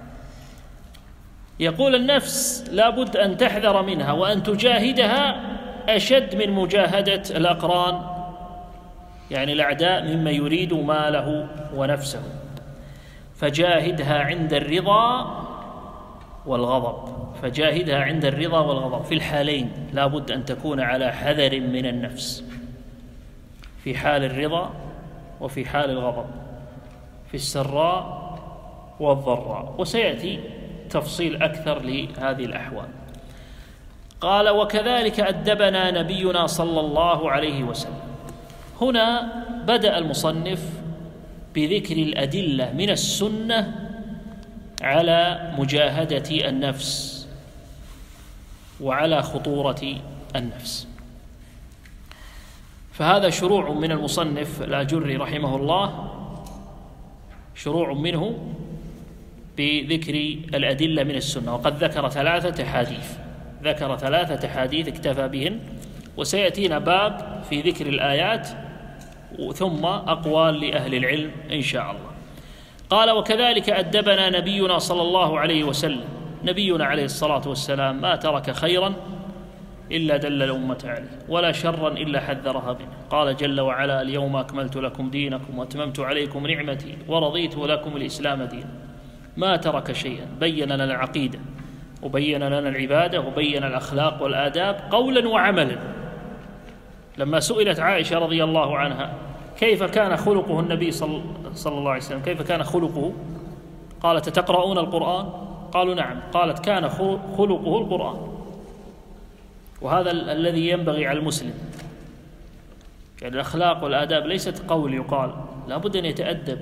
يقول النفس لا بد أن تحذر منها وأن تجاهدها أشد من مجاهدة الأقران، يعني الأعداء، مما يريد ماله ونفسه. فجاهدها عند الرضا والغضب، فجاهدها عند الرضا والغضب، في الحالين لا بد أن تكون على حذر من النفس، في حال الرضا وفي حال الغضب، في السراء والضراء، وسيأتي تفصيل أكثر لهذه الأحوال. قال: وكذلك أدبنا نبينا صلى الله عليه وسلم. هنا بدأ المصنف بذكر الأدلة من السنة على مجاهدة النفس وعلى خطورة النفس. فهذا شروع من المصنف الآجري رحمه الله، شروع منه بذكر الأدلة من السنة، وقد ذكر 3 أحاديث، ذكر 3 أحاديث اكتفى بهن، وسيأتينا باب في ذكر الآيات ثم أقوال لأهل العلم إن شاء الله. قال: وكذلك أدبنا نبينا صلى الله عليه وسلم. نبينا عليه الصلاة والسلام ما ترك خيرا إلا دل الأمة عليه، ولا شرا إلا حذرها منه. قال جل وعلا: اليوم أكملت لكم دينكم وأتممت عليكم نعمتي ورضيت لكم الإسلام دينا. ما ترك شيئا، بين لنا العقيدة وبين لنا العبادة وبين الأخلاق والآداب قولا وعملا. لما سئلت عائشة رضي الله عنها كيف كان خلقه النبي صلى الله عليه وسلم، كيف كان خلقه؟ قالت: تقرؤون القرآن؟ قالوا: نعم. قالت: كان خلقه القرآن. وهذا الذي ينبغي على المسلم، يعني الأخلاق والآداب ليست قول يقال، لا بد أن يتأدب.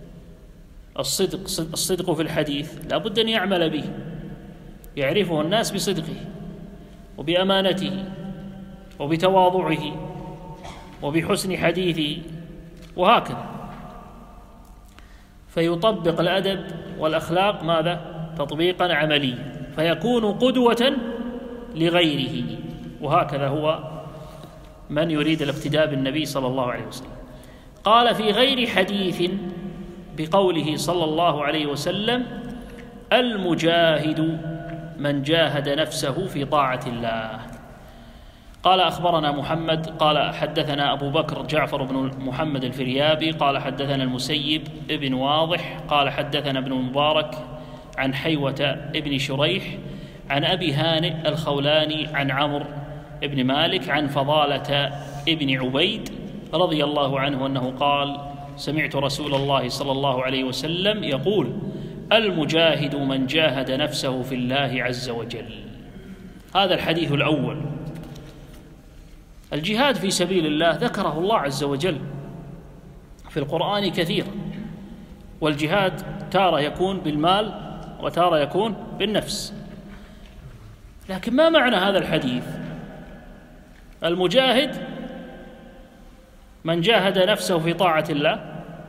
الصدق في الحديث لا بد أن يعمل به، يعرفه الناس بصدقه وبأمانته وبتواضعه وبحسن حديثه، وهكذا. فيطبق الأدب والأخلاق ماذا؟ تطبيقا عمليا، فيكون قدوة لغيره. وهكذا هو من يريد الاقتداء بالنبي صلى الله عليه وسلم. قال: في غير حديث بقوله صلى الله عليه وسلم: المجاهد من جاهد نفسه في طاعة الله. قال: أخبرنا محمد قال حدثنا أبو بكر جعفر بن محمد الفريابي قال حدثنا المسيب ابن واضح قال حدثنا ابن المبارك عن حيوة ابن شريح عن أبي هانئ الخولاني عن عمرو ابن مالك عن فضالة ابن عبيد رضي الله عنه أنه قال: سمعت رسول الله صلى الله عليه وسلم يقول: المجاهد من جاهد نفسه في الله عز وجل. هذا الحديث الأول. الجهاد في سبيل الله ذكره الله عز وجل في القرآن كثيرا، والجهاد تارة يكون بالمال وتارة يكون بالنفس. لكن ما معنى هذا الحديث؟ المجاهد من جاهد نفسه في طاعة الله،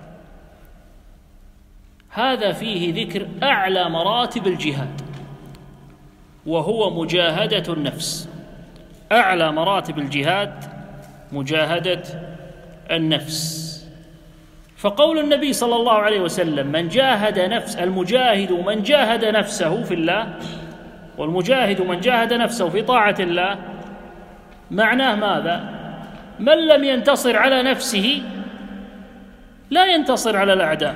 هذا فيه ذكر أعلى مراتب الجهاد، وهو مجاهدة النفس. أعلى مراتب الجهاد مجاهدة النفس. فقول النبي صلى الله عليه وسلم: من جاهد نفس، المجاهد من جاهد نفسه في الله، والمجاهد من جاهد نفسه في طاعة الله، معناه ماذا؟ من لم ينتصر على نفسه لا ينتصر على الأعداء.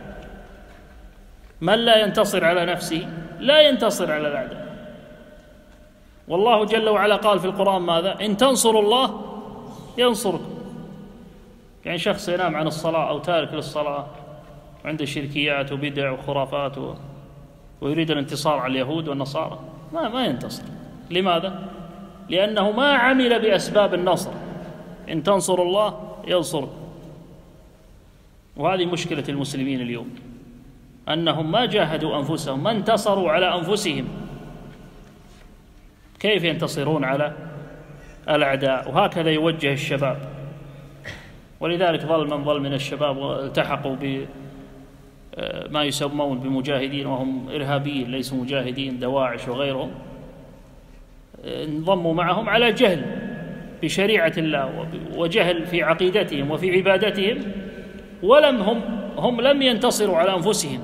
من لا ينتصر على نفسه لا ينتصر على الأعداء. والله جل وعلا قال في القرآن ماذا؟ إن تنصروا الله ينصركم. يعني شخص ينام عن الصلاة أو تارك للصلاة وعنده شركيات وبدع وخرافات ويريد الانتصار على اليهود والنصارى، ما ينتصر. لماذا؟ لأنه ما عمل بأسباب النصر. إن تنصروا الله ينصركم. وهذه مشكلة المسلمين اليوم، أنهم ما جاهدوا أنفسهم، ما انتصروا على أنفسهم. كيف ينتصرون على الأعداء؟ وهكذا يوجه الشباب. ولذلك ظل من ظل من الشباب والتحقوا بما يسمون بمجاهدين وهم إرهابيين ليسوا مجاهدين، دواعش وغيرهم، انضموا معهم على جهل بشريعة الله وجهل في عقيدتهم وفي عبادتهم، هم لم ينتصروا على أنفسهم،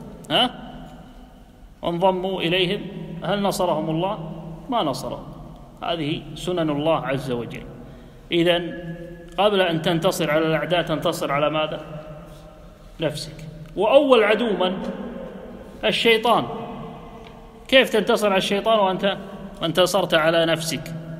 وانضموا إليهم، هل نصرهم الله؟ ما نصرهم. هذه سنن الله عز وجل. إذن قبل أن تنتصر على الأعداء تنتصر على ماذا؟ نفسك. وأول عدو من؟ الشيطان. كيف تنتصر على الشيطان وأنت انتصرت على نفسك؟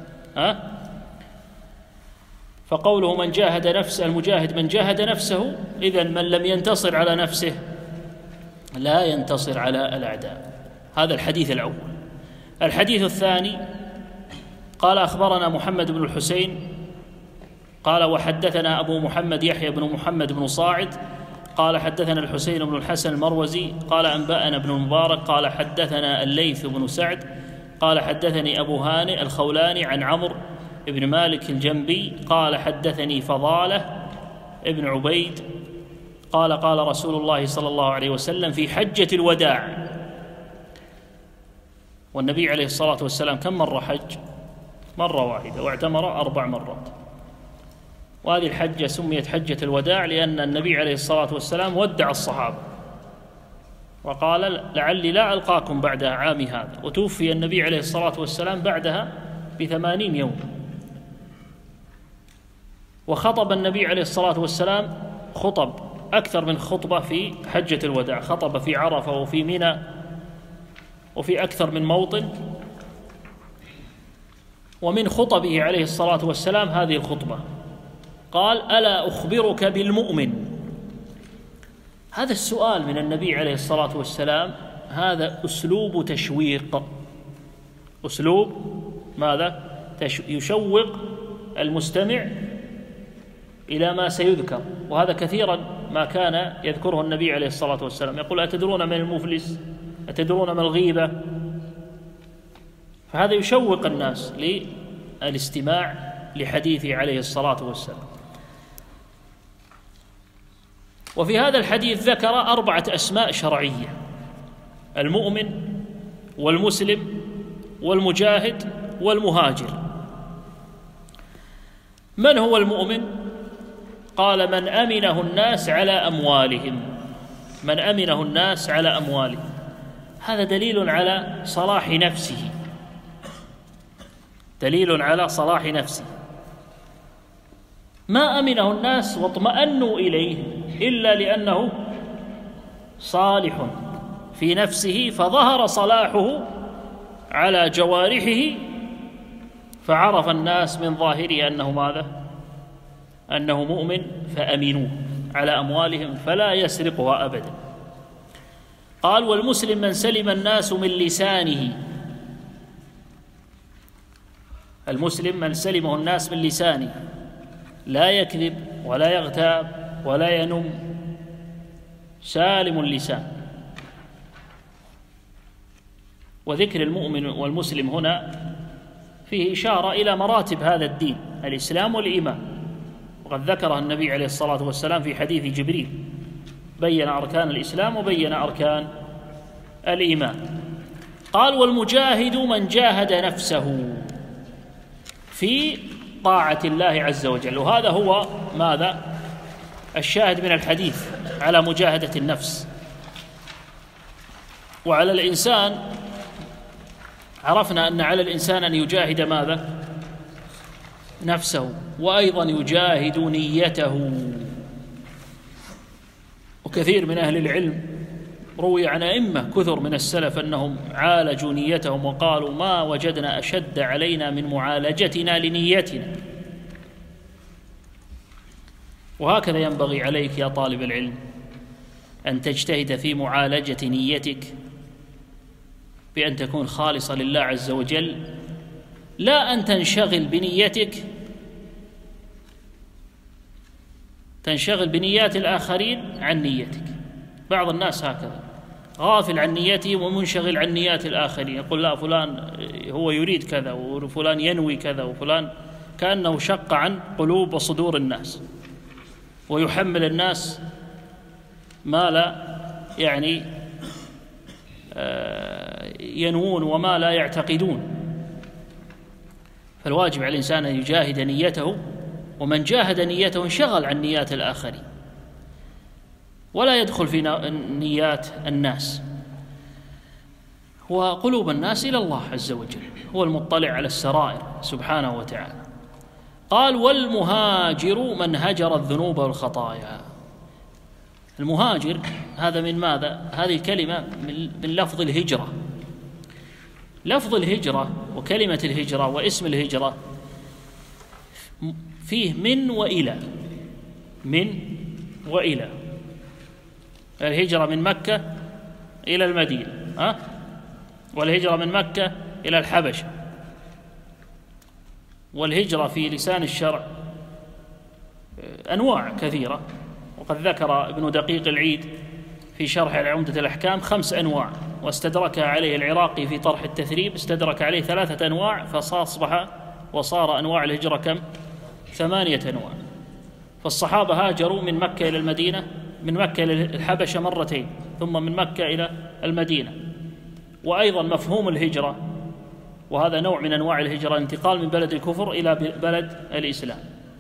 فقوله من جاهد نفسه، المجاهد من جاهد نفسه، إذن من لم ينتصر على نفسه لا ينتصر على الأعداء. هذا الحديث الأول. الحديث الثاني قال أخبرنا محمد بن الحسين قال وحدثنا أبو محمد يحيى بن محمد بن صاعد قال حدثنا الحسين بن الحسن المروزي قال أنبأنا ابن المبارك قال حدثنا الليث بن سعد قال حدثني أبو هانئ الخولاني عن عمرو بن مالك الجنبي قال حدثني فضالة ابن عبيد قال قال رسول الله صلى الله عليه وسلم في حجة الوداع. والنبي عليه الصلاة والسلام كم مرة حج؟ مرة واحدة، واعتمر 4 مرات. وهذه الحجة سميت حجة الوداع لأن النبي عليه الصلاة والسلام ودع الصحابة وقال لعلي لا ألقاكم بعد عامي هذا، وتوفي النبي عليه الصلاة والسلام بعدها ب80 يوم. وخطب النبي عليه الصلاة والسلام خطب أكثر من خطبة في حجة الوداع، خطب في عرفة وفي منى وفي أكثر من موطن. ومن خطبه عليه الصلاة والسلام هذه الخطبة قال ألا أخبرك بالمؤمن؟ هذا السؤال من النبي عليه الصلاة والسلام هذا أسلوب تشويق، أسلوب ماذا؟ يشوق المستمع إلى ما سيذكر. وهذا كثيرا ما كان يذكره النبي عليه الصلاة والسلام، يقول أتدرون من المفلس؟ أتدرون من الغيبة؟ فهذا يشوق الناس للاستماع لحديثه عليه الصلاة والسلام. وفي هذا الحديث ذكر 4 أسماء شرعية: المؤمن والمسلم والمجاهد والمهاجر. من هو المؤمن؟ قال من أمنه الناس على أموالهم، من أمنه الناس على أموالهم. هذا دليل على صلاح نفسه، دليل على صلاح نفسه. ما أمنه الناس واطمأنوا إليه إلا لأنه صالح في نفسه، فظهر صلاحه على جوارحه فعرف الناس من ظاهره أنه ماذا؟ أنه مؤمن، فأمنوه على أموالهم فلا يسرقها أبدا. قال والمسلم من سلم الناس من لسانه، المسلم من سلمه الناس من لسانه، لا يكذب ولا يغتاب ولا ينم، سالم اللسان. وذكر المؤمن والمسلم هنا فيه إشارة إلى مراتب هذا الدين، الإسلام والإيمان، وقد ذكرها النبي عليه الصلاة والسلام في حديث جبريل، بين أركان الإسلام وبين أركان الإيمان. قال والمجاهد من جاهد نفسه في طاعة الله عز وجل. وهذا هو ماذا؟ الشاهد من الحديث على مجاهدة النفس. وعلى الإنسان، عرفنا أن على الإنسان أن يجاهد ماذا؟ نفسه، وأيضا يجاهد نيته. وكثير من أهل العلم روي عن أئمة كثر من السلف أنهم عالجوا نيتهم وقالوا ما وجدنا أشد علينا من معالجتنا لنيتنا. وهكذا ينبغي عليك يا طالب العلم أن تجتهد في معالجة نيتك بأن تكون خالصة لله عز وجل، لا أن تنشغل بنيتك، تنشغل بنيات الآخرين عن نيتك. بعض الناس هكذا غافل عن نيته ومنشغل عن نيات الآخرين، يقول لا فلان هو يريد كذا وفلان ينوي كذا وفلان، كأنه شق عن قلوب وصدور الناس ويحمل الناس ما لا يعني ينوون وما لا يعتقدون. فالواجب على الإنسان أن يجاهد نيته، ومن جاهد نيته انشغل عن نيات الآخرين ولا يدخل في نيات الناس. وقلوب الناس إلى الله عز وجل، هو المطلع على السرائر سبحانه وتعالى. قال: والمهاجر من هجر الذنوب والخطايا. المهاجر هذا من ماذا؟ هذه الكلمة من لفظ الهجرة. لفظ الهجرة وكلمة الهجرة واسم الهجرة فيه من وإلى. من وإلى. الهجرة من مكة إلى المدينة، والهجرة من مكة إلى الحبشة. والهجرة في لسان الشرع أنواع كثيرة، وقد ذكر ابن دقيق العيد في شرح عمدة الأحكام 5 أنواع، واستدركها عليه العراقي في طرح التثريب، استدرك عليه 3 أنواع، فأصبح وصار أنواع الهجرة كم؟ 8 أنواع. فالصحابة هاجروا من مكة إلى المدينة، من مكة إلى الحبشة مرتين، ثم من مكة إلى المدينة. وأيضا مفهوم الهجرة، وهذا نوع من أنواع الهجرة، الانتقال من بلد الكفر إلى بلد الإسلام.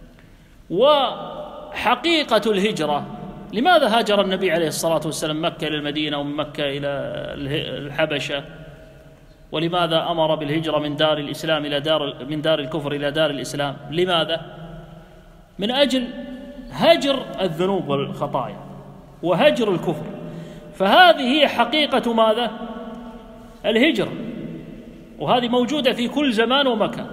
وحقيقة الهجرة، لماذا هاجر النبي عليه الصلاة والسلام مكة إلى المدينة ومن مكة إلى الحبشة؟ ولماذا أمر بالهجرة من دار الإسلام من دار الكفر إلى دار الإسلام؟ لماذا؟ من أجل هجر الذنوب والخطايا وهجر الكفر. فهذه هي حقيقة ماذا؟ الهجرة، وهذه موجودة في كل زمان ومكان.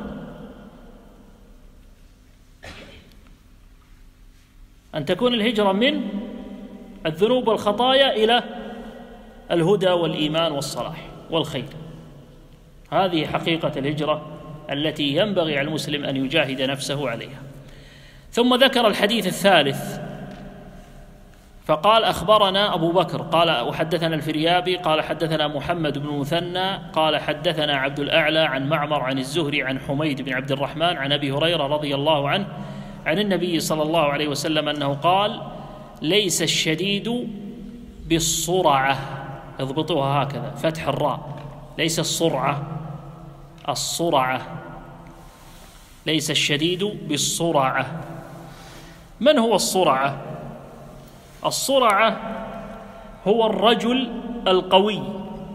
أن تكون الهجرة من الذنوب والخطايا إلى الهدى والإيمان والصلاح والخير. هذه حقيقة الهجرة التي ينبغي على المسلم أن يجاهد نفسه عليها. ثم ذكر الحديث الثالث فقال: أخبرنا أبو بكر قال وحدثنا الفريابي قال حدثنا محمد بن المثنى قال حدثنا عبد الأعلى عن معمر عن الزهري عن حميد بن عبد الرحمن عن أبي هريرة رضي الله عنه عن النبي صلى الله عليه وسلم أنه قال: ليس الشديد بالصرعة، اضبطوها هكذا فتح الراء، ليس الصرعة، الصرعة، ليس الشديد بالصرعة. من هو الصرعة؟ الصرعة هو الرجل القوي،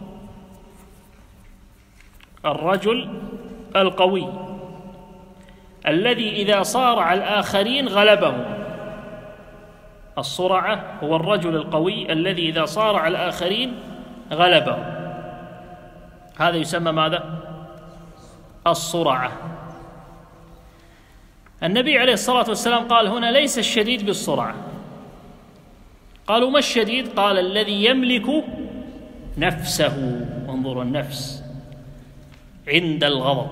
الرجل القوي الذي إذا صارع الآخرين غلبهم. الصرعة هو الرجل القوي الذي إذا صارع الآخرين غلبهم، هذا يسمى ماذا؟ الصرعة. النبي عليه الصلاة والسلام قال هنا: ليس الشديد بالصرعة. قالوا: ما الشديد؟ قال: الذي يملك نفسه. انظروا، النفس عند الغضب.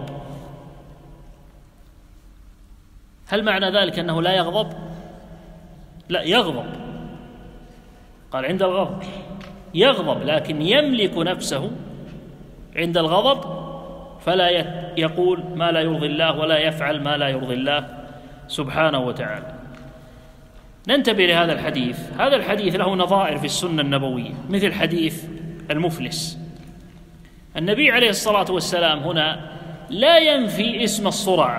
هل معنى ذلك أنه لا يغضب؟ لا، يغضب. قال عند الغضب يغضب، لكن يملك نفسه عند الغضب، فلا يقول ما لا يرضي الله ولا يفعل ما لا يرضي الله سبحانه وتعالى. ننتبه لهذا الحديث. هذا الحديث له نظائر في السنة النبوية، مثل حديث المفلس. النبي عليه الصلاة والسلام هنا لا ينفي اسم الصرعة،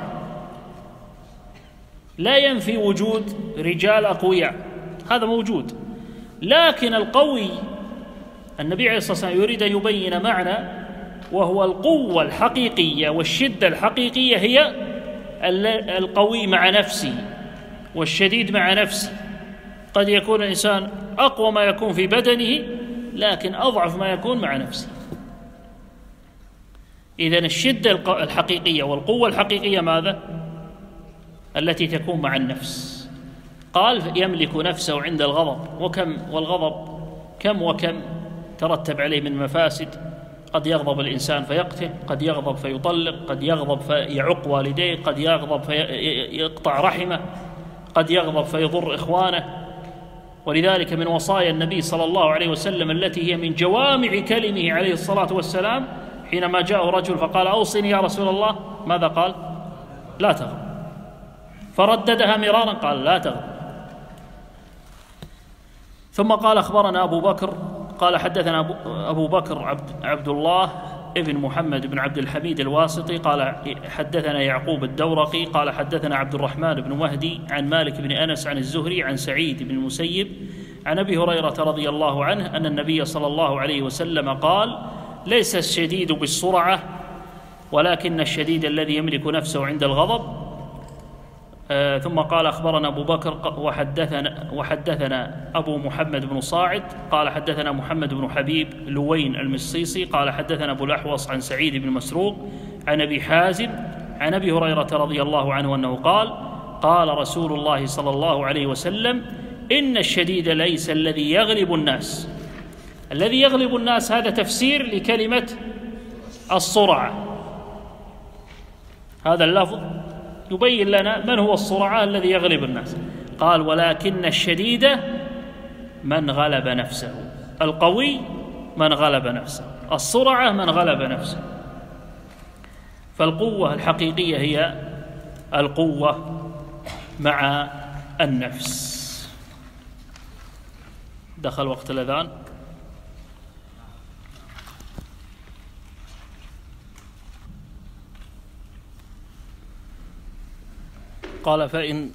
لا ينفي وجود رجال أقوياء، هذا موجود، لكن القوي النبي عليه الصلاة والسلام يريد أن يبين معنى، وهو القوة الحقيقية والشدة الحقيقية هي القوي مع نفسه والشديد مع نفسه. قد يكون الإنسان أقوى ما يكون في بدنه، لكن أضعف ما يكون مع نفسه. إذن الشدة الحقيقية والقوة الحقيقية ماذا؟ التي تكون مع النفس. قال: يملك نفسه عند الغضب. والغضب كم وكم ترتب عليه من مفاسد. قد يغضب الإنسان فيقتل، قد يغضب فيطلق، قد يغضب فيعق والديه، قد يغضب فيقطع رحمه، قد يغضب فيضر إخوانه. ولذلك من وصايا النبي صلى الله عليه وسلم التي هي من جوامع كلمه عليه الصلاة والسلام، حينما جاءه رجل فقال: أوصني يا رسول الله، ماذا قال؟ لا تغضب. فرددها مرارا، قال: لا تغضب. ثم قال: أخبرنا أبو بكر قال حدثنا أبو بكر عبد الله ابن محمد بن عبد الحميد الواسطي قال حدثنا يعقوب الدورقي قال حدثنا عبد الرحمن بن مهدي عن مالك بن أنس عن الزهري عن سعيد بن المسيب عن أبي هريرة رضي الله عنه أن النبي صلى الله عليه وسلم قال: ليس الشديد بالسرعة ولكن الشديد الذي يملك نفسه عند الغضب. ثم قال: أخبرنا أبو بكر وحدثنا أبو محمد بن صاعد قال حدثنا محمد بن حبيب لوين المصيصي قال حدثنا أبو الأحوص عن سعيد بن مسروق عن أبي حازم عن أبي هريرة رضي الله عنه أنه قال: قال رسول الله صلى الله عليه وسلم: إن الشديد ليس الذي يغلب الناس. الذي يغلب الناس هذا تفسير لكلمة الصرعة. هذا اللفظ يبين لنا من هو الصرعة الذي يغلب الناس. قال: ولكن الشديد من غلب نفسه. القوي من غلب نفسه، الصرعة من غلب نفسه. فالقوة الحقيقية هي القوة مع النفس. دخل وقت الأذان. قال فإن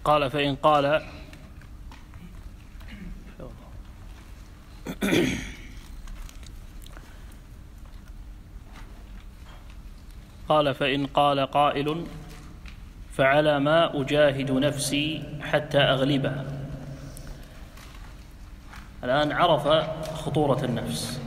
قال قائل: فعلى ما أجاهد نفسي حتى أغلبها. الآن عرف خطورة النفس.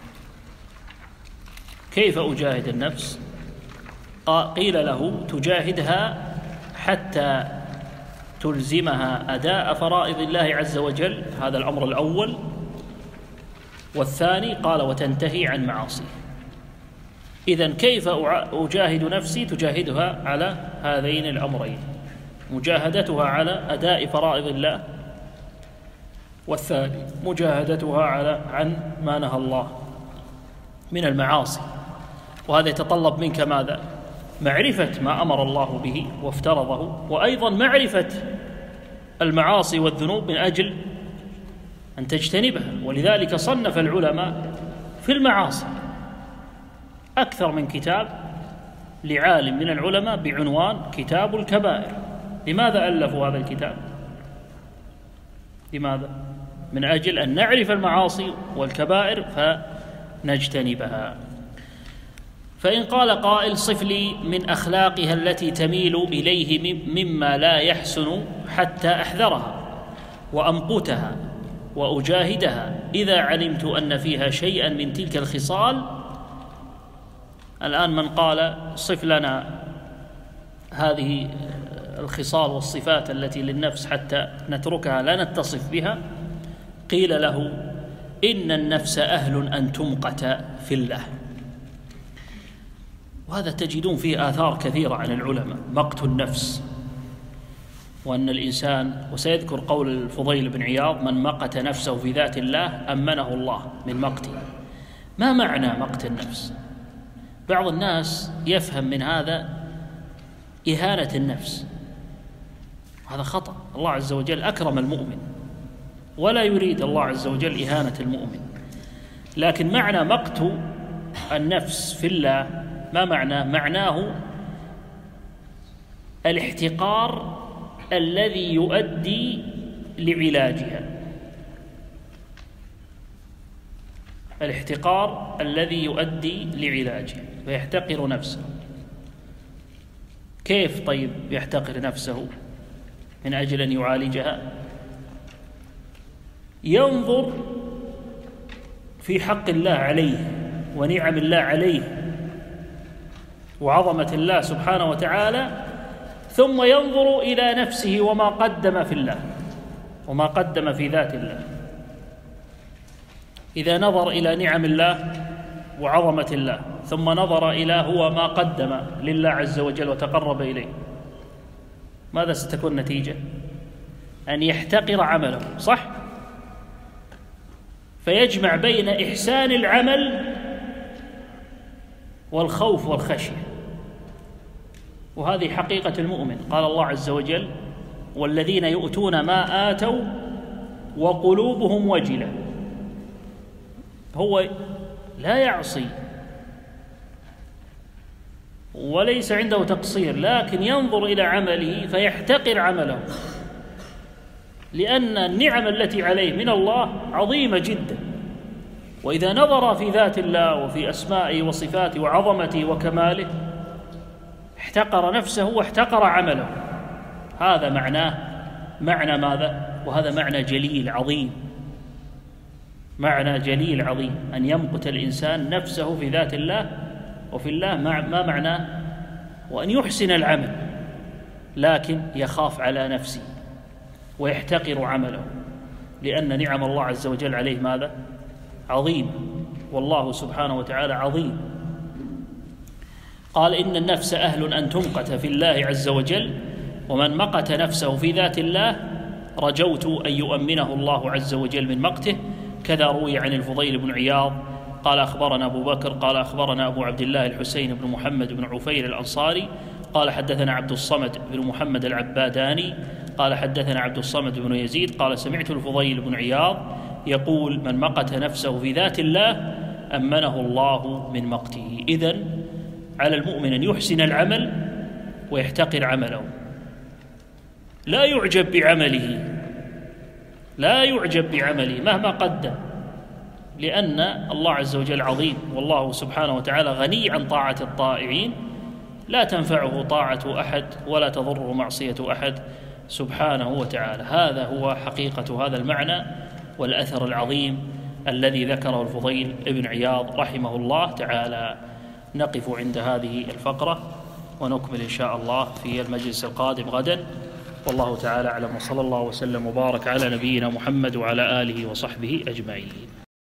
كيف أجاهد النفس؟ قيل له: تجاهدها حتى تلزمها أداء فرائض الله عز وجل، هذا الأمر الأول. والثاني قال: وتنتهي عن معاصيه. إذن كيف أجاهد نفسي؟ تجاهدها على هذين الأمرين: مجاهدتها على أداء فرائض الله، والثاني مجاهدتها عن ما نهى الله من المعاصي. وهذا يتطلب منك ماذا؟ معرفة ما أمر الله به وافترضه، وأيضا معرفة المعاصي والذنوب من أجل أن تجتنبها. ولذلك صنف العلماء في المعاصي أكثر من كتاب لعالم من العلماء بعنوان كتاب الكبائر. لماذا ألفوا هذا الكتاب؟ لماذا؟ من أجل أن نعرف المعاصي والكبائر فنجتنبها. فإن قال قائل: صف لي من أخلاقها التي تميل إليه مما لا يحسن حتى أحذرها وأمقتها وأجاهدها إذا علمت أن فيها شيئا من تلك الخصال. الآن من قال: صف لنا هذه الخصال والصفات التي للنفس حتى نتركها لا نتصف بها، قيل له: إن النفس أهل أن تمقت في الله. وهذا تجدون فيه آثار كثيرة عن العلماء: مقت النفس، وأن الإنسان، وسيذكر قول الفضيل بن عياض: من مقت نفسه في ذات الله أمنه الله من مقته. ما معنى مقت النفس؟ بعض الناس يفهم من هذا إهانة النفس، هذا خطأ. الله عز وجل أكرم المؤمن، ولا يريد الله عز وجل إهانة المؤمن. لكن معنى مقت النفس في الله ما معناه؟ معناه الاحتقار الذي يؤدي لعلاجها، الاحتقار الذي يؤدي لعلاجها، فيحتقر نفسه. كيف طيب يحتقر نفسه من أجل أن يعالجها؟ ينظر في حق الله عليه ونعم الله عليه وعظمة الله سبحانه وتعالى، ثم ينظر إلى نفسه وما قدم في الله وما قدم في ذات الله. إذا نظر إلى نعم الله وعظمة الله ثم نظر إلى هو ما قدم لله عز وجل وتقرب إليه، ماذا ستكون النتيجة؟ أن يحتقر عمله، صح؟ فيجمع بين إحسان العمل والخوف والخشية، وهذه حقيقة المؤمن. قال الله عز وجل: والذين يؤتون ما آتوا وقلوبهم وجلة. هو لا يعصي وليس عنده تقصير، لكن ينظر إلى عمله فيحتقر عمله، لأن النعم التي عليه من الله عظيمة جدا. وإذا نظر في ذات الله وفي أسمائه وصفاته وعظمته وكماله احتقر نفسه واحتقر عمله. هذا معنى ماذا؟ وهذا معنى جليل عظيم، معنى جليل عظيم، أن يمقت الإنسان نفسه في ذات الله وفي الله. ما معناه؟ وأن يحسن العمل لكن يخاف على نفسه ويحتقر عمله، لأن نعم الله عز وجل عليه ماذا؟ عظيم، والله سبحانه وتعالى عظيم. قال: إن النفس أهل أن تمقت في الله عز وجل، ومن مقت نفسه في ذات الله رجوت أن يؤمنه الله عز وجل من مقته. كذا روي عن الفضيل بن عياض قال: أخبرنا أبو بكر قال: أخبرنا أبو عبد الله الحسين بن محمد بن عفير الأنصاري قال: حدثنا عبد الصمد بن محمد العباداني قال: حدثنا عبد الصمد بن يزيد قال: سمعت الفضيل بن عياض يقول: من مقت نفسه في ذات الله أمنه الله من مقته. إذن على المؤمن أن يحسن العمل ويحتقر عمله، لا يعجب بعمله مهما قدم، لأن الله عز وجل عظيم، والله سبحانه وتعالى غني عن طاعة الطائعين، لا تنفعه طاعة أحد ولا تضره معصية أحد سبحانه وتعالى. هذا هو حقيقة هذا المعنى والأثر العظيم الذي ذكره الفضيل بن عياض رحمه الله تعالى. نقف عند هذه الفقرة ونكمل إن شاء الله في المجلس القادم غدا، والله تعالى أعلم، وصلى الله وسلم وبارك على نبينا محمد وعلى آله وصحبه أجمعين.